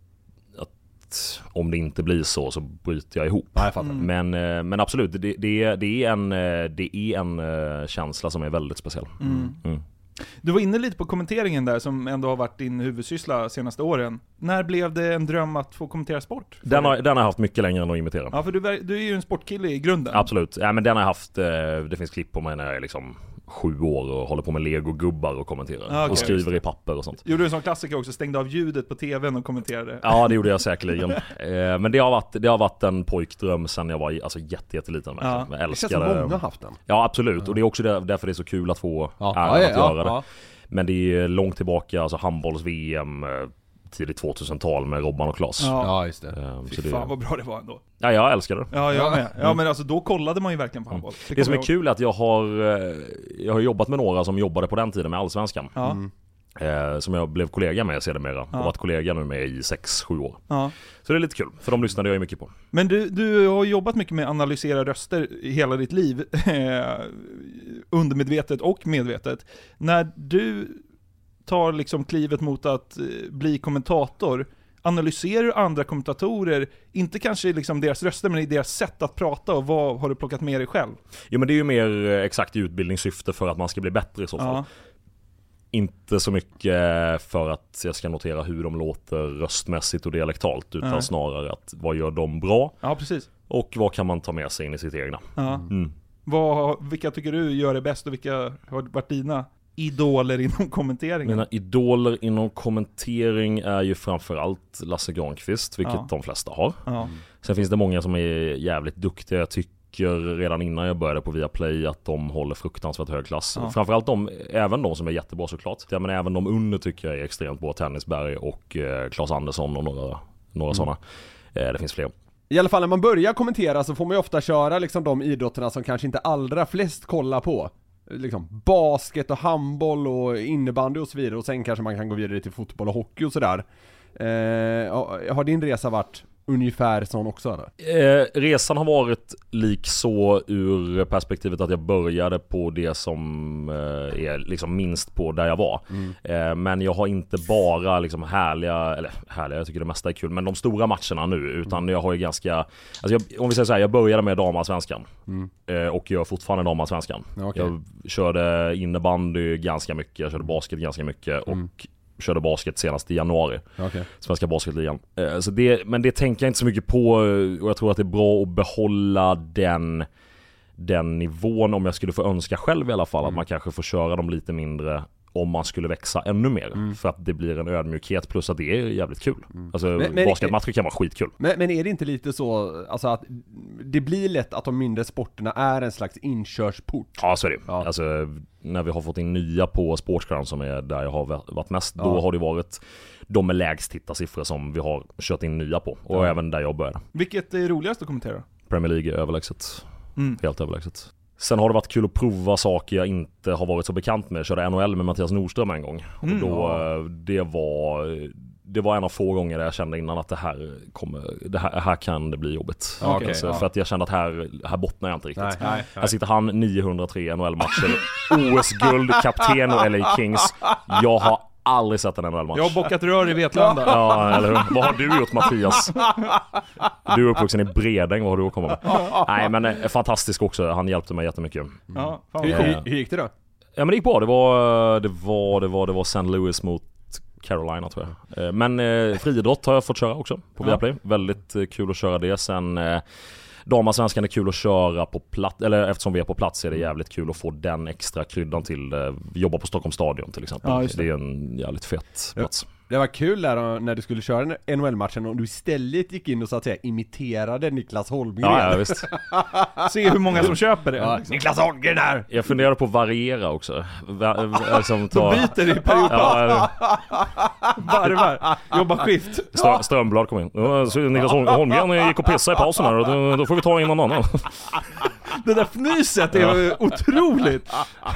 om det inte blir så så bryter jag ihop. Ja, jag fattar. Men, men absolut, det, det, det, är en, det är en känsla som är väldigt speciell. Mm. Mm. Du var inne lite på kommenteringen där som ändå har varit din huvudsyssla senaste åren. När blev det en dröm att få kommentera sport? Den har, den har jag haft mycket längre än att imitera. Ja, för du, du är ju en sportkille i grunden. Absolut. Ja, men den har jag haft, det finns klipp på mig när jag är liksom sju år och håller på med Lego-gubbar och kommenterar. Ah, okay, och skriver i papper och sånt. Gjorde du en sån klassiker också, stängde av ljudet på tvn och kommenterade? Ja, det gjorde jag säkerligen. eh, men det har, varit, det har varit en pojkdröm sen jag var alltså, jätte, jätteliten. Ja. Jag älskade... Det känns som många har haft den. Ja, absolut. Och det är också där, därför det är så kul att få ja. äran Ja, ja, att göra ja, det. ja. Men det är långt tillbaka, alltså handbolls-V M, tidigt tvåtusental med Robban och Klas. Ja, ja just det. Um, Fy så det... fan vad bra det var ändå. Ja, jag älskar det. Ja, jag med. Ja, men alltså då kollade man ju verkligen på handboll. Det, det som är kul är att jag har, jag har jobbat med några som jobbade på den tiden med Allsvenskan. Ja. Mm. Eh, som jag blev kollega med sedermera. Ja. Och varit kollega nu med i sex sju år. Ja. Så det är lite kul, för de lyssnade jag ju mycket på. Men du, du har jobbat mycket med att analysera röster i hela ditt liv. Undermedvetet och medvetet. När du tar liksom klivet mot att bli kommentator, analyserar du andra kommentatorer, inte kanske liksom deras röster, men i deras sätt att prata, och vad har du plockat med dig själv? Jo, men det är ju mer exakt utbildningssyfte för att man ska bli bättre i så fall. Ja. Inte så mycket för att jag ska notera hur de låter röstmässigt och dialektalt, utan Nej. snarare att vad gör de bra? Ja, precis. Och vad kan man ta med sig in i sitt egna? Ja. Mm. Vad, vilka tycker du gör det bäst och vilka har varit dina idoler inom kommenteringen? Mina idoler inom kommentering är ju framförallt Lasse Granqvist, vilket Ja. de flesta har. Ja. Sen finns det många som är jävligt duktiga. Jag tycker redan innan jag började på Viaplay att de håller fruktansvärt hög klass. Ja. Framförallt de, även de som är jättebra såklart. Ja, men även de under tycker jag är extremt bra. Tennisberg och eh, Claes Andersson och några, några Mm. sådana. Eh, det finns fler. I alla fall när man börjar kommentera så får man ju ofta köra liksom de idrotterna som kanske inte allra flest kollar på. Liksom basket och handboll och innebandy och så vidare, och sen kanske man kan gå vidare till fotboll och hockey och sådär. Eh, har din resa varit ungefär sån också eller? Eh, resan har varit lik så ur perspektivet att jag började på det som eh, är liksom minst på där jag var. Mm. Eh, men jag har inte bara liksom härliga, eller härliga, jag tycker det mesta är kul, men de stora matcherna nu, utan jag har ju ganska, alltså jag, om vi säger så här, jag började med damallsvenskan Mm. eh, och gör fortfarande damallsvenskan. Ja, okay. Jag körde innebandy ganska mycket, jag körde basket ganska mycket och Mm. körde basket senast i januari. Okay. Svenska basketligan. Eh, så det, men det tänker jag inte så mycket på, och jag tror att det är bra att behålla den, den nivån om jag skulle få önska själv i alla fall. Mm. Att man kanske får köra dem lite mindre om man skulle växa ännu mer. Mm. För att det blir en ödmjukhet, plus att det är jävligt kul. Mm. Alltså Men- men- basketmatcher kan vara skitkul. Men, men är det inte lite så, alltså att det blir lätt att de mindre sporterna är en slags inkörsport? Ja, så är det. Ja. Alltså, när vi har fått in nya på Sportsground som är där jag har varit mest, Ja. då har det varit de med lägst tittarsiffror som vi har kört in nya på. Och Ja. även där jag började. Vilket är roligast att kommentera? Premier League är överlägset. Mm. Helt överlägset. Sen har det varit kul att prova saker jag inte har varit så bekant med. Jag körde N H L med Mattias Nordström en gång. Mm, och då, ja. det var det var en av få gånger där jag kände innan att det här kommer, det här, här kan det bli jobbigt. Ja, okej, alltså, ja. För att jag kände att här, här bottnar jag inte riktigt. Nej, nej, Här sitter han niohundratre N H L-matcher, O S-guld, kapten och L A Kings. Jag har aldrig sett en N H L-match. Jag har bockat rör i Vetlanda. Ja, eller hur? Vad har du gjort, Mattias? Du är uppvuxen i Bredäng, vad har du att komma med? Nej, men eh, fantastisk också. Han hjälpte mig jättemycket. Ja, fan Hur, vad hur, coolt. hur gick det då? Ja, men det gick bra. Det var det var det var det var Saint Louis mot Carolina tror jag. Eh, Men eh, friidrott har jag fått köra också på Ja. Viaplay. Väldigt eh, kul att köra det. Sen eh, damallsvenskan är kul att köra på plats, eller eftersom vi är på plats är det jävligt kul att få den extra kryddan till eh, jobba på Stockholms stadion till exempel. Ja, just det. det är en jävligt fet plats. Det var kul där när du skulle köra N H L-matchen och du istället gick in och så att säga imiterade Niklas Holmgren. Ja, ja, visst. Se hur många som köper det. Ja, Niklas Holmgren där! Jag funderar på att variera också. Va- va- liksom De ta, byter i period. ja, eller- Varvar. Jobbar skift. Strö, Strömblad kom in. Ja, så Niklas Holm- Holmgren gick och pissade i pausen här och då, då får vi ta in någon annan. Det där fnyset är otroligt.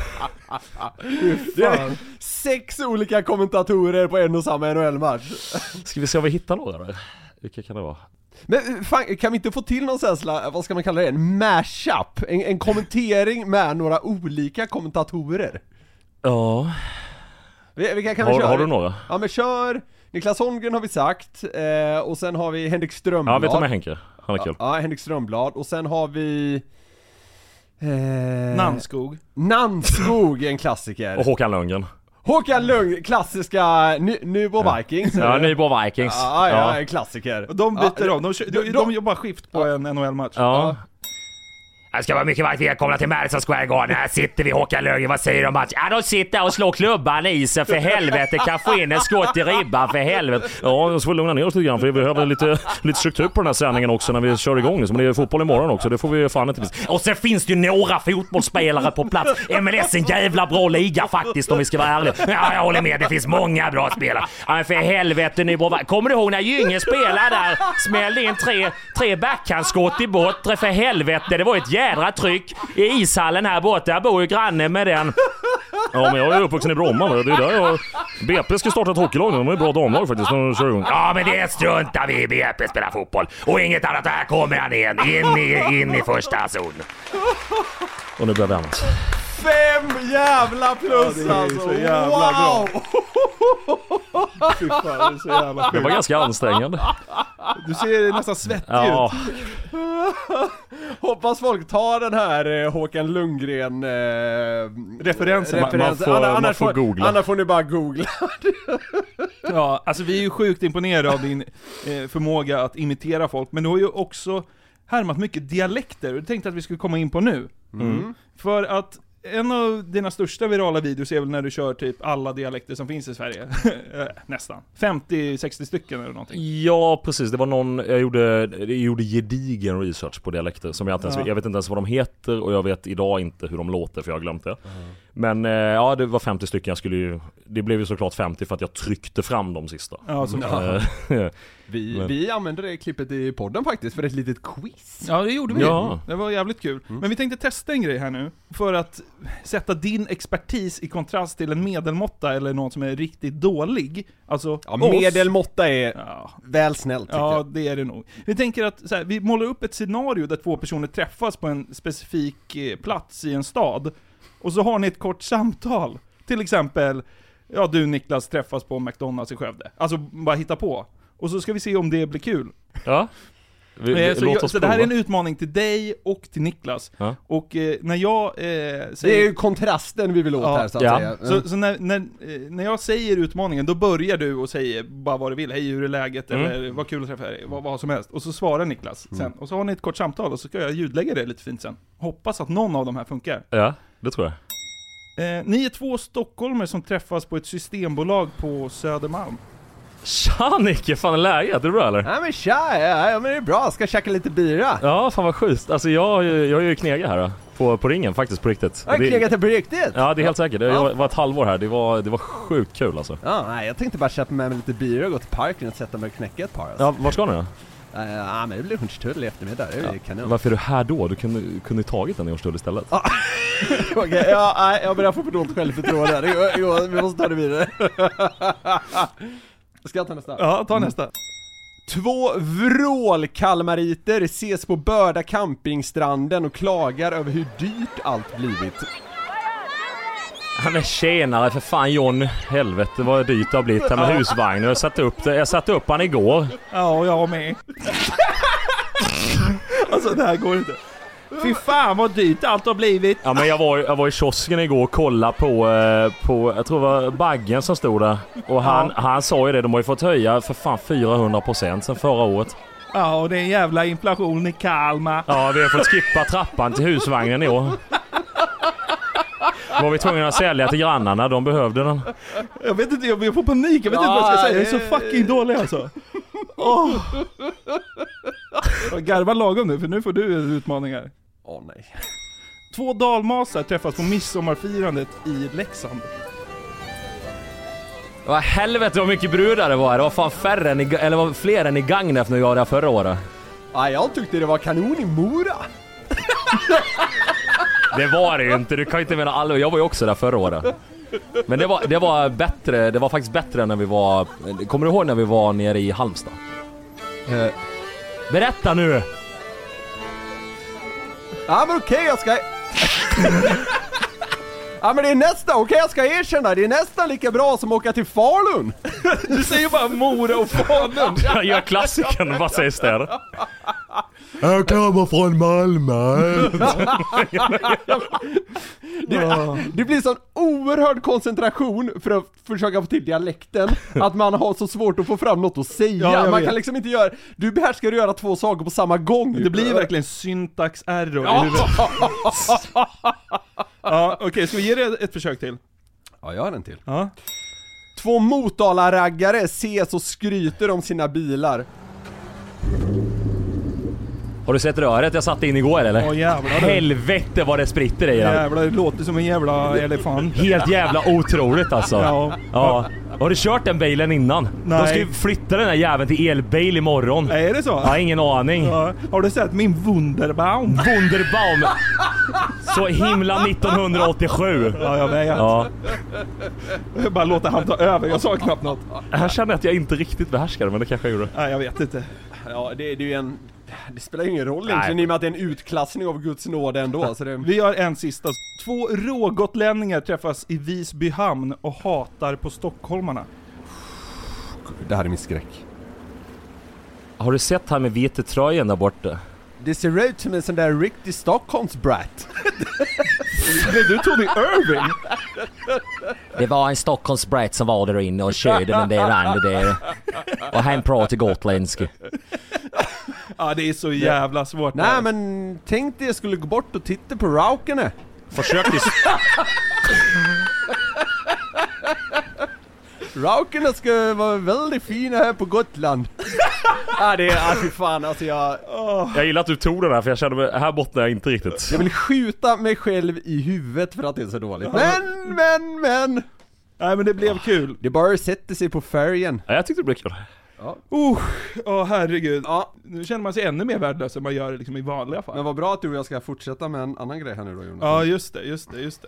Det är sex olika kommentatorer på en och samma N H L-match. Ska vi se om vi hittar några där? Vilka kan det vara? Men fan, kan vi inte få till någon sån här, vad ska man kalla det, en mashup? En, en kommentering med några olika kommentatorer? Ja. Vilka kan vi Har, köra? har du några? Ja men kör, Niklas Holmgren har vi sagt, eh, och sen har vi Henrik Strömblad. Ja, vi tar med Henke. Han är kul. Ja, Henrik Strömblad, och sen har vi... Eh, Nannskog. Nannskog är en klassiker. Och Håkan Lundgren. Håkan Lundgren, klassiska Ny- Nybo Vikings. Ja, Nybro Vikings. Ja, ja, en klassiker. Och de byter Ja, om. De, kö- de, de- de jobbar skift på en N H L-match. Ja. Jag ska vara mycket varmt välkomna till Madison Square Garden. Här sitter vi, Håkan Lövgren. Vad säger du om match? Ja, de sitter och slår klubban i sig för helvete. Kan få in en skott i ribban för helvete. Ja, jag får lugna ner oss lite grann för vi behöver lite, lite struktur på den här sändningen också när vi kör igång. Men det är fotboll imorgon också, det får vi fan inte minst. Och sen finns det ju några fotbollsspelare på plats. M L S är en jävla bra liga faktiskt om vi ska vara ärliga. Ja, jag håller med. Det finns många bra spelare. Ja, men för helvete nu. Kommer du ihåg när Gynge spelade där? Smällde in tre, tre backhandskott i bortre för helvete. Det var ett jädra tryck i ishallen här borta. Jag bor ju granne med den. Ja, men jag är uppvuxen i Bromma. Det är där jag... B P ska starta ett hockeylag. De är bra damlag faktiskt. De kör igång. Ja, men det struntar vi i. B P spelar fotboll. Och inget annat. Här kommer han igen. In i, in i första zon. Och nu blir det annat. Fem jävla plus, ja, alltså. Så jävla wow! Fy fan, det är så jävla det var ganska ansträngande. Du ser nästan svettig ja. ut. Hoppas folk tar den här eh, Håkan Lundgren eh, referensen. referensen. Man får, annars, man får får, googla. annars får ni bara googla. Ja, alltså vi är ju sjukt imponerade av din eh, förmåga att imitera folk. Men du har ju också härmat mycket dialekter. Och jag tänkte att vi skulle komma in på nu. Mm. För att en av dina största virala videos är väl när du kör typ alla dialekter som finns i Sverige. Nästan. femtio sextio stycken eller någonting. Ja, precis. Det var någon, jag gjorde, jag gjorde gedigen research på dialekter som jag inte ens, ja. jag vet inte ens vad de heter och jag vet idag inte hur de låter för jag har glömt det. Mm. Men ja, det var femtio stycken. Jag skulle ju, det blev ju såklart femtio för att jag tryckte fram de sista. Ja, så ja. vi, vi använde det klippet i podden faktiskt för ett litet quiz. Ja, det gjorde vi. Ja. Det var jävligt kul. Mm. Men vi tänkte testa en grej här nu för att sätta din expertis i kontrast till en medelmåtta eller någon som är riktigt dålig. Alltså, ja, medelmåtta är ja. väl snällt tycker ja, jag. det är det nog. Vi tänker att så här, vi målar upp ett scenario där två personer träffas på en specifik eh, plats i en stad. Och så har ni ett kort samtal. Till exempel, ja du Niklas träffas på McDonalds i Skövde. Alltså bara hitta på. Och så ska vi se om det blir kul. Ja. Vi, vi, så låt jag, oss så det här är en utmaning till dig och till Niklas. Ja. Och eh, när jag eh, säger... Det är ju kontrasten vi vill åt ja, här så att ja. säga. Mm. Så, så när, när, när jag säger utmaningen, då börjar du och säger bara vad du vill. Hej, hur är läget? Mm. Eller vad kul att träffa dig. Vad, vad som helst. Och så svarar Niklas sen. Mm. Och så har ni ett kort samtal och så ska jag ljudlägga det lite fint sen. Hoppas att någon av de här funkar. Ja, det tror jag. Eh, ni är två stockholmare som träffas på ett systembolag på Södermalm. Tja Nicke, fan är läget? Är det bra eller? Ja men tja, ja, ja men det är bra, ska käka lite bira. Ja, fan vad schysst. Alltså jag, jag är ju knega här då, på, på ringen faktiskt, på riktigt. Ja, knegat det på riktigt? Ja, det är helt säkert. Det ja. var ett halvår här, det var, det var sjukt kul alltså. Ja, nej, jag tänkte bara köpa med mig lite bira och gå till parken och sätta mig och knäcka ett par alltså. Ja, var ska ni då? Ja, men det blir Hornstull i eftermiddag, det är ja. kanon. Varför är du här då? Du kunde, kunde tagit den i Hornstull istället. Ja. Okej, okay, ja, nej, jag börjar få för dåligt självförtroende där. Vi måste ta det vidare. Ska jag ta nästa? Ja, ta nästa. Två vrålkalmariter ses på Börda campingstranden och klagar över hur dyrt allt blivit. Han är tjenare för fan John. Helvete vad dyrt det har blivit här med husvagn. Jag satte upp det. Jag satte upp han igår. Ja, jag med. Alltså det här går inte. Fy fan vad dyrt allt har blivit. Ja, men jag var, jag var i kiosken igår och kollade på, eh, på jag tror det var Baggen som stod där. Och han, ja. han sa ju det, de har ju fått höja för fan fyrahundra procent sedan förra året. Ja, och det är en jävla inflation i Kalmar. Ja, vi har fått skippa trappan till husvagnen i år. Var vi tvungna att sälja till grannarna, de behövde den. Jag vet inte, jag får panik, jag vet ja, inte vad jag ska säga. Jag är så fucking dålig alltså. Åh. Jag garvar lagom nu, för nu får du utmaningar. Åh oh, nej. Två dalmasar träffas på midsommarfirandet i Leksand. Vad helvete vad mycket brudar det var. Det var fan färre än i, eller var fler än i Gagnef när jag var där förra året. Ja, jag tyckte det var kanon i Mora. Det var det ju inte. Du kan ju inte mena alla. Jag var ju också där förra året. Men det var, det var bättre. Det var faktiskt bättre än när vi var. Kommer du ihåg när vi var nere i Halmstad? Uh, berätta nu. Ja men okej, okay, jag ska... Ja men det är nästan, okej okay, jag ska erkänna. Det är nästan lika bra som att åka till Falun. Du säger bara Mora och Falun. Jag gör klassiken, vad sägs det? Jag kommer från Malmö. Det, det blir sån oerhörd koncentration för att försöka få till dialekten att man har så svårt att få fram något att säga. Ja, jag man vet. kan liksom inte göra, du behärskar att göra två saker på samma gång. Det blir ju verkligen syntax error Ja. i huvudet. Ja, okej, okay, ska vi ge det ett försök till? Ja, jag har en till. Ja. Två Motala-raggare ses och skryter om sina bilar. Har du sett röret jag satte in igår eller? Åh jävlar du. Helvete vad det spritter i den. Jävlar, det låter som en jävla elefant. Helt jävla otroligt alltså. Ja. Ja. Har du kört den bilen innan? Nej. De ska ju flytta den här jäveln till elbil imorgon. Är det så? Jag har ingen aning. Ja. Har du sett min Wunderbaum? Wunderbaum. Så himla nittonhundraåttiosju. Ja, jag vet. Ja. Jag bara låta han ta över, jag sa knappt något. Här känner jag att jag inte riktigt behärskar det, men det kanske jag gjorde. Nej, jag vet inte. Ja, det, det är ju en... Det spelar ju ingen roll egentligen, i och med att det är en utklassning av Guds nåd ändå. Så det... Vi har en sista. Två rågotlänningar träffas i Visby hamn och hatar på stockholmarna. Det här är min skräck. Har du sett han med vetetröjan där borta? Det ser ut som en sån där riktig Stockholmsbrat. Nej, du tog mig Irving. Det var en Stockholmsbrat som var där inne och körde den där randet där. Och han pratade gotländska. Ja, det är så jävla svårt. Nej, men tänk dig jag skulle gå bort och titta på Raukene. Försök till... Raukene ska vara väldigt fina här på Gotland. Ja, det är, ah, fy fan, alltså jag... Jag gillar att du tog den här, för jag kände mig, här bottnar jag inte riktigt. Jag vill skjuta mig själv i huvudet för att det är så dåligt. Men, men, men... Nej, men det blev kul. Det bara sätter sig på färgen. Ja, jag tyckte det blev kul. Oh, oh, herregud. Ja. Nu känner man sig ännu mer värdelös än man gör liksom i vanliga fall. Men vad bra att du och jag ska fortsätta med en annan grej här nu då, Jonas. Ja, just det, just det, just det.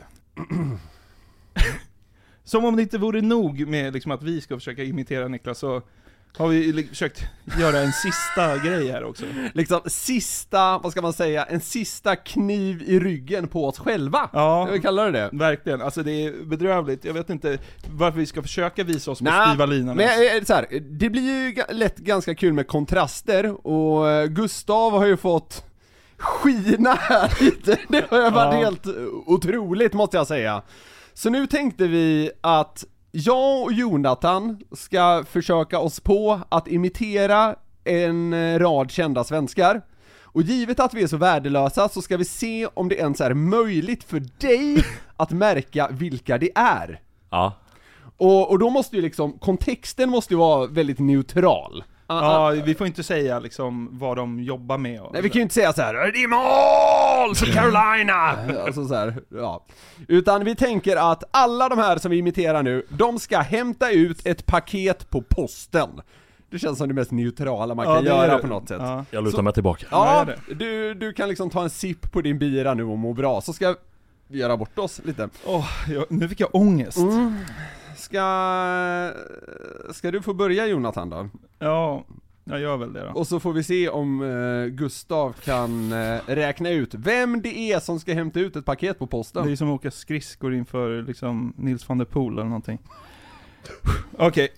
Som om det inte vore nog med liksom att vi ska försöka imitera Niklas, så har vi li- försökt göra en sista grej här också. Liksom sista, vad ska man säga, en sista kniv i ryggen på oss själva. Ja, Jag kallar det det. verkligen. Alltså det är bedrövligt. Jag vet inte varför vi ska försöka visa oss på Nej, styva linan. Men eh, så här, det blir ju ga- lätt ganska kul med kontraster, och eh, Gustav har ju fått skina här lite. Det har varit Ja. helt otroligt, måste jag säga. Så nu tänkte vi att jag och Jonathan ska försöka oss på att imitera en rad kända svenskar. Och givet att vi är så värdelösa så ska vi se om det ens är möjligt för dig att märka vilka det är. Ja. Och, och då måste ju liksom, kontexten måste ju vara väldigt neutral. Ja, vi får inte säga liksom vad de jobbar med. Och Nej, vi kan ju inte säga så här: det är mål för Carolina! Alltså så här, ja. Utan vi tänker att alla de här som vi imiterar nu, de ska hämta ut ett paket på posten. Det känns som det mest neutrala man Ja, kan det göra är det. på något sätt. Ja. Jag lutar Så- mig tillbaka. Ja, Ja, gör du, du kan liksom ta en sipp på din bira nu och må bra. Så ska vi göra bort oss lite. Åh, jag, nu fick jag ångest. Mm. Ska, ska du få börja, Jonathan, då? Ja, jag gör väl det då. Och så får vi se om eh, Gustav kan eh, räkna ut vem det är som ska hämta ut ett paket på posten. Det är som att åka skridskor inför liksom Nils van der Poel eller någonting. Okej. Okay.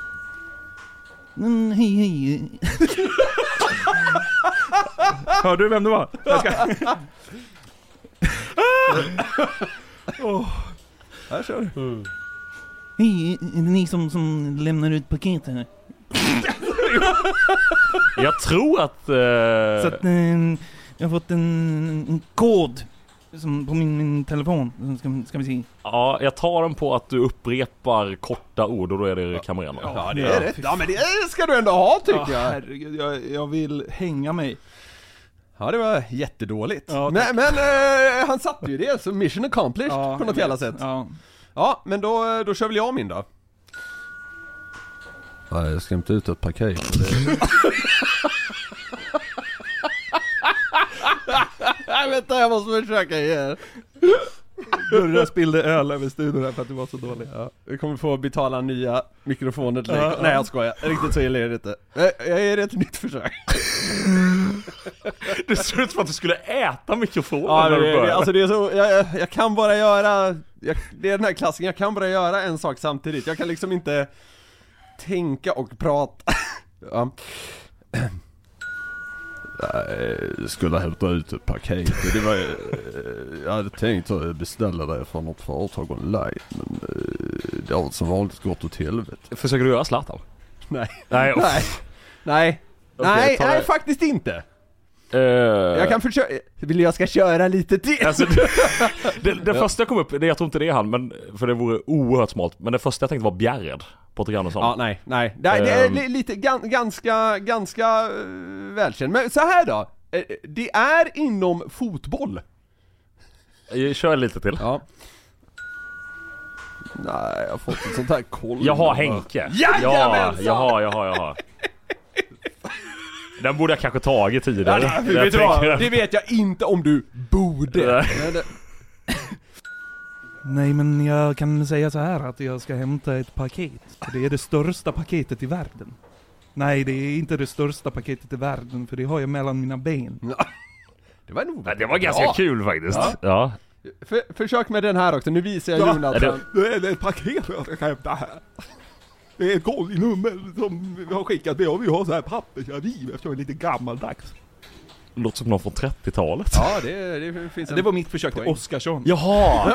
Mm, hej hej. Hörde du vem det var? Jag ska... oh. Här kör du. Hej, är det ni som, som lämnar ut paket här? Jag tror att... Eh... Så att eh, jag har fått en, en kod som på min, min telefon. Ska, ska vi se. Ja, jag tar den på att du upprepar korta ord och då är det kamerorna. Ja, det är rätt. Ja, men det ska du ändå ha, tycker Ja, jag. herregud, jag. Jag vill hänga mig. Ja, det var jättedåligt. Ja, men men eh, han satte ju det, så mission accomplished Ja, på något jag jävla vet. sätt. Ja. Ja, men då, då kör väl jag min då. Ja, jag ska inte ut ett paket. Nej, vänta, jag måste försöka igen. Gurra spillde öl över studion här för att du var så dålig. Ja, vi kommer få betala nya mikrofoner till dig. Ja, ja. Nej, jag skojar. Riktigt så illa är det inte. Jag, jag ger det ett nytt försök. Det ser ut som att du skulle äta mikrofonen Ja, när det, du det, börjar. alltså det är så, jag, jag, jag kan bara göra, jag, det är den här klassen, jag kan bara göra en sak samtidigt. Jag kan liksom inte tänka och prata. Ja. Jag skulle hämta ut ett paket. Det var, jag hade tänkt att beställa det från något företag online, men det har som vanligt gått åt helvete. Försöker du göra Zlatan? Nej. Nej. Nej. Nej. Okej, nej, ta det. nej, faktiskt inte. Uh, jag kan försöka. Vill jag ska köra lite till? Alltså, det, det, det ja. första jag kom upp, det, jag tror inte det är han, men, för det vore oerhört smart. Men det första jag tänkte var Bjärred på Trianonsson. Ja, nej, nej. Det, det är um, lite gan, ganska, ganska uh, välkänd. Men så här då. Det är inom fotboll. Jag kör lite till. Ja. Nej, jag har fått ett sånt här koll. Jag har Henke. Ja, ja, jag har, jag har, jag har. Den borde jag kanske tagit tidigare. Ja, det, vet jag, det vet jag inte om du borde. Nej, men jag kan säga så här att jag ska hämta ett paket. Det är det största paketet i världen. Nej, det är inte det största paketet i världen, för det har jag mellan mina ben. Det var nog. Ja, det var ganska ja. kul faktiskt. Ja. ja. För, försök med den här också. Nu visar jag ja. Jonas. Det, det är ett paket jag ska hämta här. Det är ett kollinummer som vi har skickat med, och vi har så här pappersarkiv eftersom det är lite gammaldags. Låter som någon från trettiotalet. Ja, det, det finns en det var mitt försök till Oskarsson. Jaha!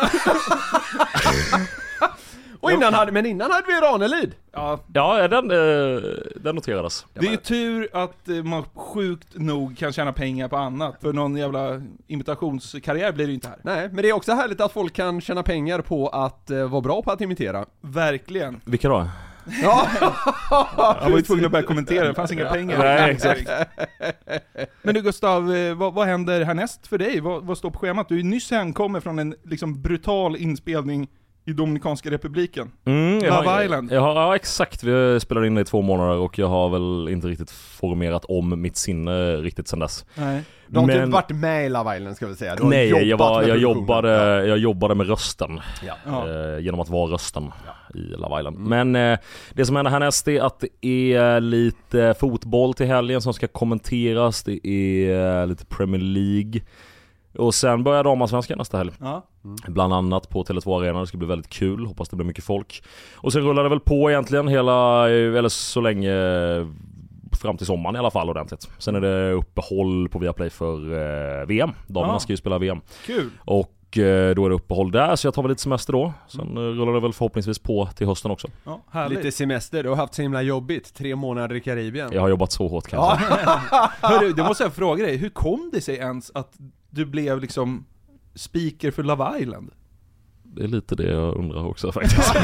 Och innan hade, men innan hade vi Ranelid. Ja, ja den, den noterades. Det är ju tur att man sjukt nog kan tjäna pengar på annat. För någon jävla imitationskarriär blir det ju inte här. Nej, men det är också härligt att folk kan tjäna pengar på att uh, vara bra på att imitera. Verkligen. Vilka då? Ja. Jag var ju tvungen att börja kommentera, det fanns inga pengar. Nej, exakt. Men du Gustav, vad, vad händer härnäst för dig? Vad, vad står på schemat? Du är nyss hemkommer från en liksom brutal inspelning i Dominikanska republiken. Mm, Love har, Island. Jag har, ja, exakt. Vi spelade in det i två månader och jag har väl inte riktigt formerat om mitt sinne riktigt sedan dess. Nej. Du har Men, inte varit med i Love Island, ska vi säga. Du har nej, jag, var, jag, jobbade, ja. jag jobbade med rösten. Ja. Eh, genom att vara rösten ja. i Love Island. Mm. Men eh, det som händer härnäst är att det är lite fotboll till helgen som ska kommenteras. Det är lite Premier League. Och sen börjar Damallsvenskan nästa helg. Ja. Mm. Bland annat på Tele två Arena. Det ska bli väldigt kul. Hoppas det blir mycket folk. Och sen rullar det väl på egentligen hela, eller så länge fram till sommaren i alla fall ordentligt. Sen är det uppehåll på Viaplay för eh, V M. Damerna ja. ska ju spela V M. Kul. Och eh, då är det uppehåll där, så jag tar väl lite semester då. Sen mm. rullar det väl förhoppningsvis på till hösten också. Ja, lite semester, du har haft så himla jobbigt. Tre månader i Karibien. Jag har jobbat så hårt kanske. Ja. Hörru, det måste jag fråga dig. Hur kom det sig ens att du blev liksom speaker för Love Island? Det är lite det jag undrar också faktiskt.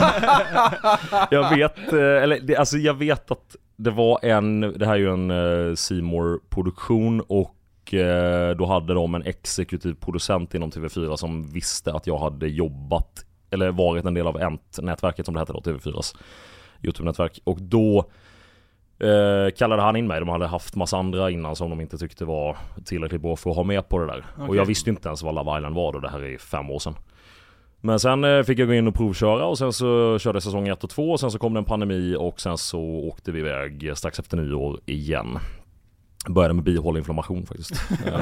jag vet, eller det, alltså jag vet att det var en, det här är ju en uh, C More-produktion och uh, då hade de en exekutiv producent inom T V fyra som visste att jag hade jobbat, eller varit en del av Ent-nätverket som det hette då, T V fyras YouTube-nätverk. Och då uh, kallade han in mig. De hade haft massa andra innan som de inte tyckte var tillräckligt bra för att ha med på det där. Okay. Och jag visste inte ens vad Love Island var då, det här är fem år sedan. Men sen eh, fick jag gå in och provköra och sen så körde jag säsong ett och två och sen så kom det en pandemi och sen så åkte vi iväg strax efter nyår igen. Började med bihåleinflammation faktiskt.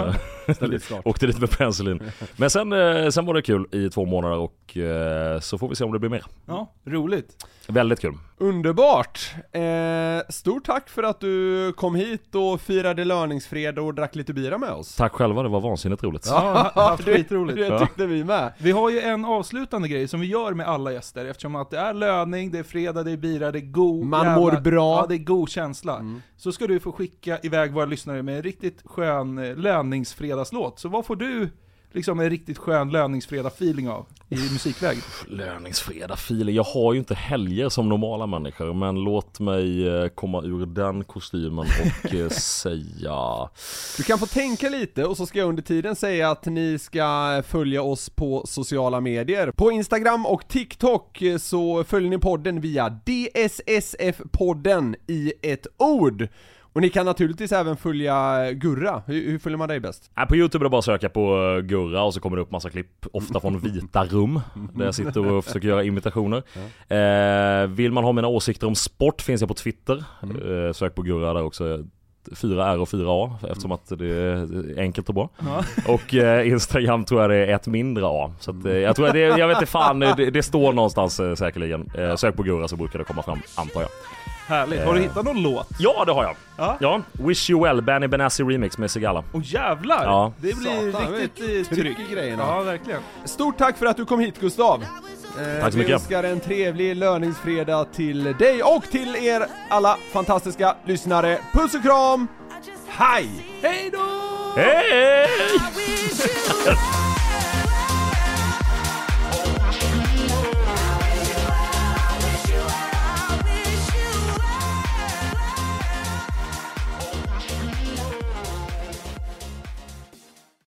Åkte dit med penicillin. Men sen, eh, sen var det kul i två månader och eh, så får vi se om det blir mer. Ja, roligt. Väldigt kul. Underbart. Eh, stort tack för att du kom hit och firade löningsfredag och drack lite bira med oss. Tack själva, det var vansinnigt roligt. Ja, haft skitroligt. Det tyckte vi med. Vi har ju en avslutande grej som vi gör med alla gäster eftersom att det är löning, det är fredag, det är bira, det är god. Man jävla, mår bra. Ja, det är god känsla. Mm. Så ska du få skicka iväg våra lyssnare med en riktigt skön löningsfredagslåt. Så vad får du liksom en riktigt skön löningsfredag-feeling av i musikväg? Löningsfredag-feeling? Jag har ju inte helger som normala människor, men låt mig komma ur den kostymen och säga... Du kan få tänka lite och så ska jag under tiden säga att ni ska följa oss på sociala medier. På Instagram och TikTok så följer ni podden via D S S F-podden i ett ord. Och ni kan naturligtvis även följa Gurra. Hur, hur följer man dig bäst? Äh, på YouTube är det bara att söka på Gurra och så kommer det upp massa klipp, ofta från vita rum, där jag sitter och försöker göra imitationer. Ja. Eh, vill man ha mina åsikter om sport finns jag på Twitter. Mm. Eh, sök på Gurra där också. Jag fyra R och fyra A eftersom att det är enkelt och bra. Ja. Och eh, Instagram tror jag det är ett mindre A. Så att, eh, jag tror att det, jag vet inte fan, det, det står någonstans eh, säkerligen. Eh, sök på Gurra så brukar det komma fram, antar jag. Härligt. Har du hittat någon låt? Ja, det har jag. Ja, ja Wish You Well, Benny Benassi remix med Sigala. Åh jävlar! Ja. Det blir Satan, riktigt tryck tryck i grejerna. Ja, verkligen. Stort tack för att du kom hit, Gustav. Eh, tack så mycket. Vi önskar en trevlig löningsfredag till dig och till er alla fantastiska lyssnare. Puss och kram! Hej! Hej då! Hej!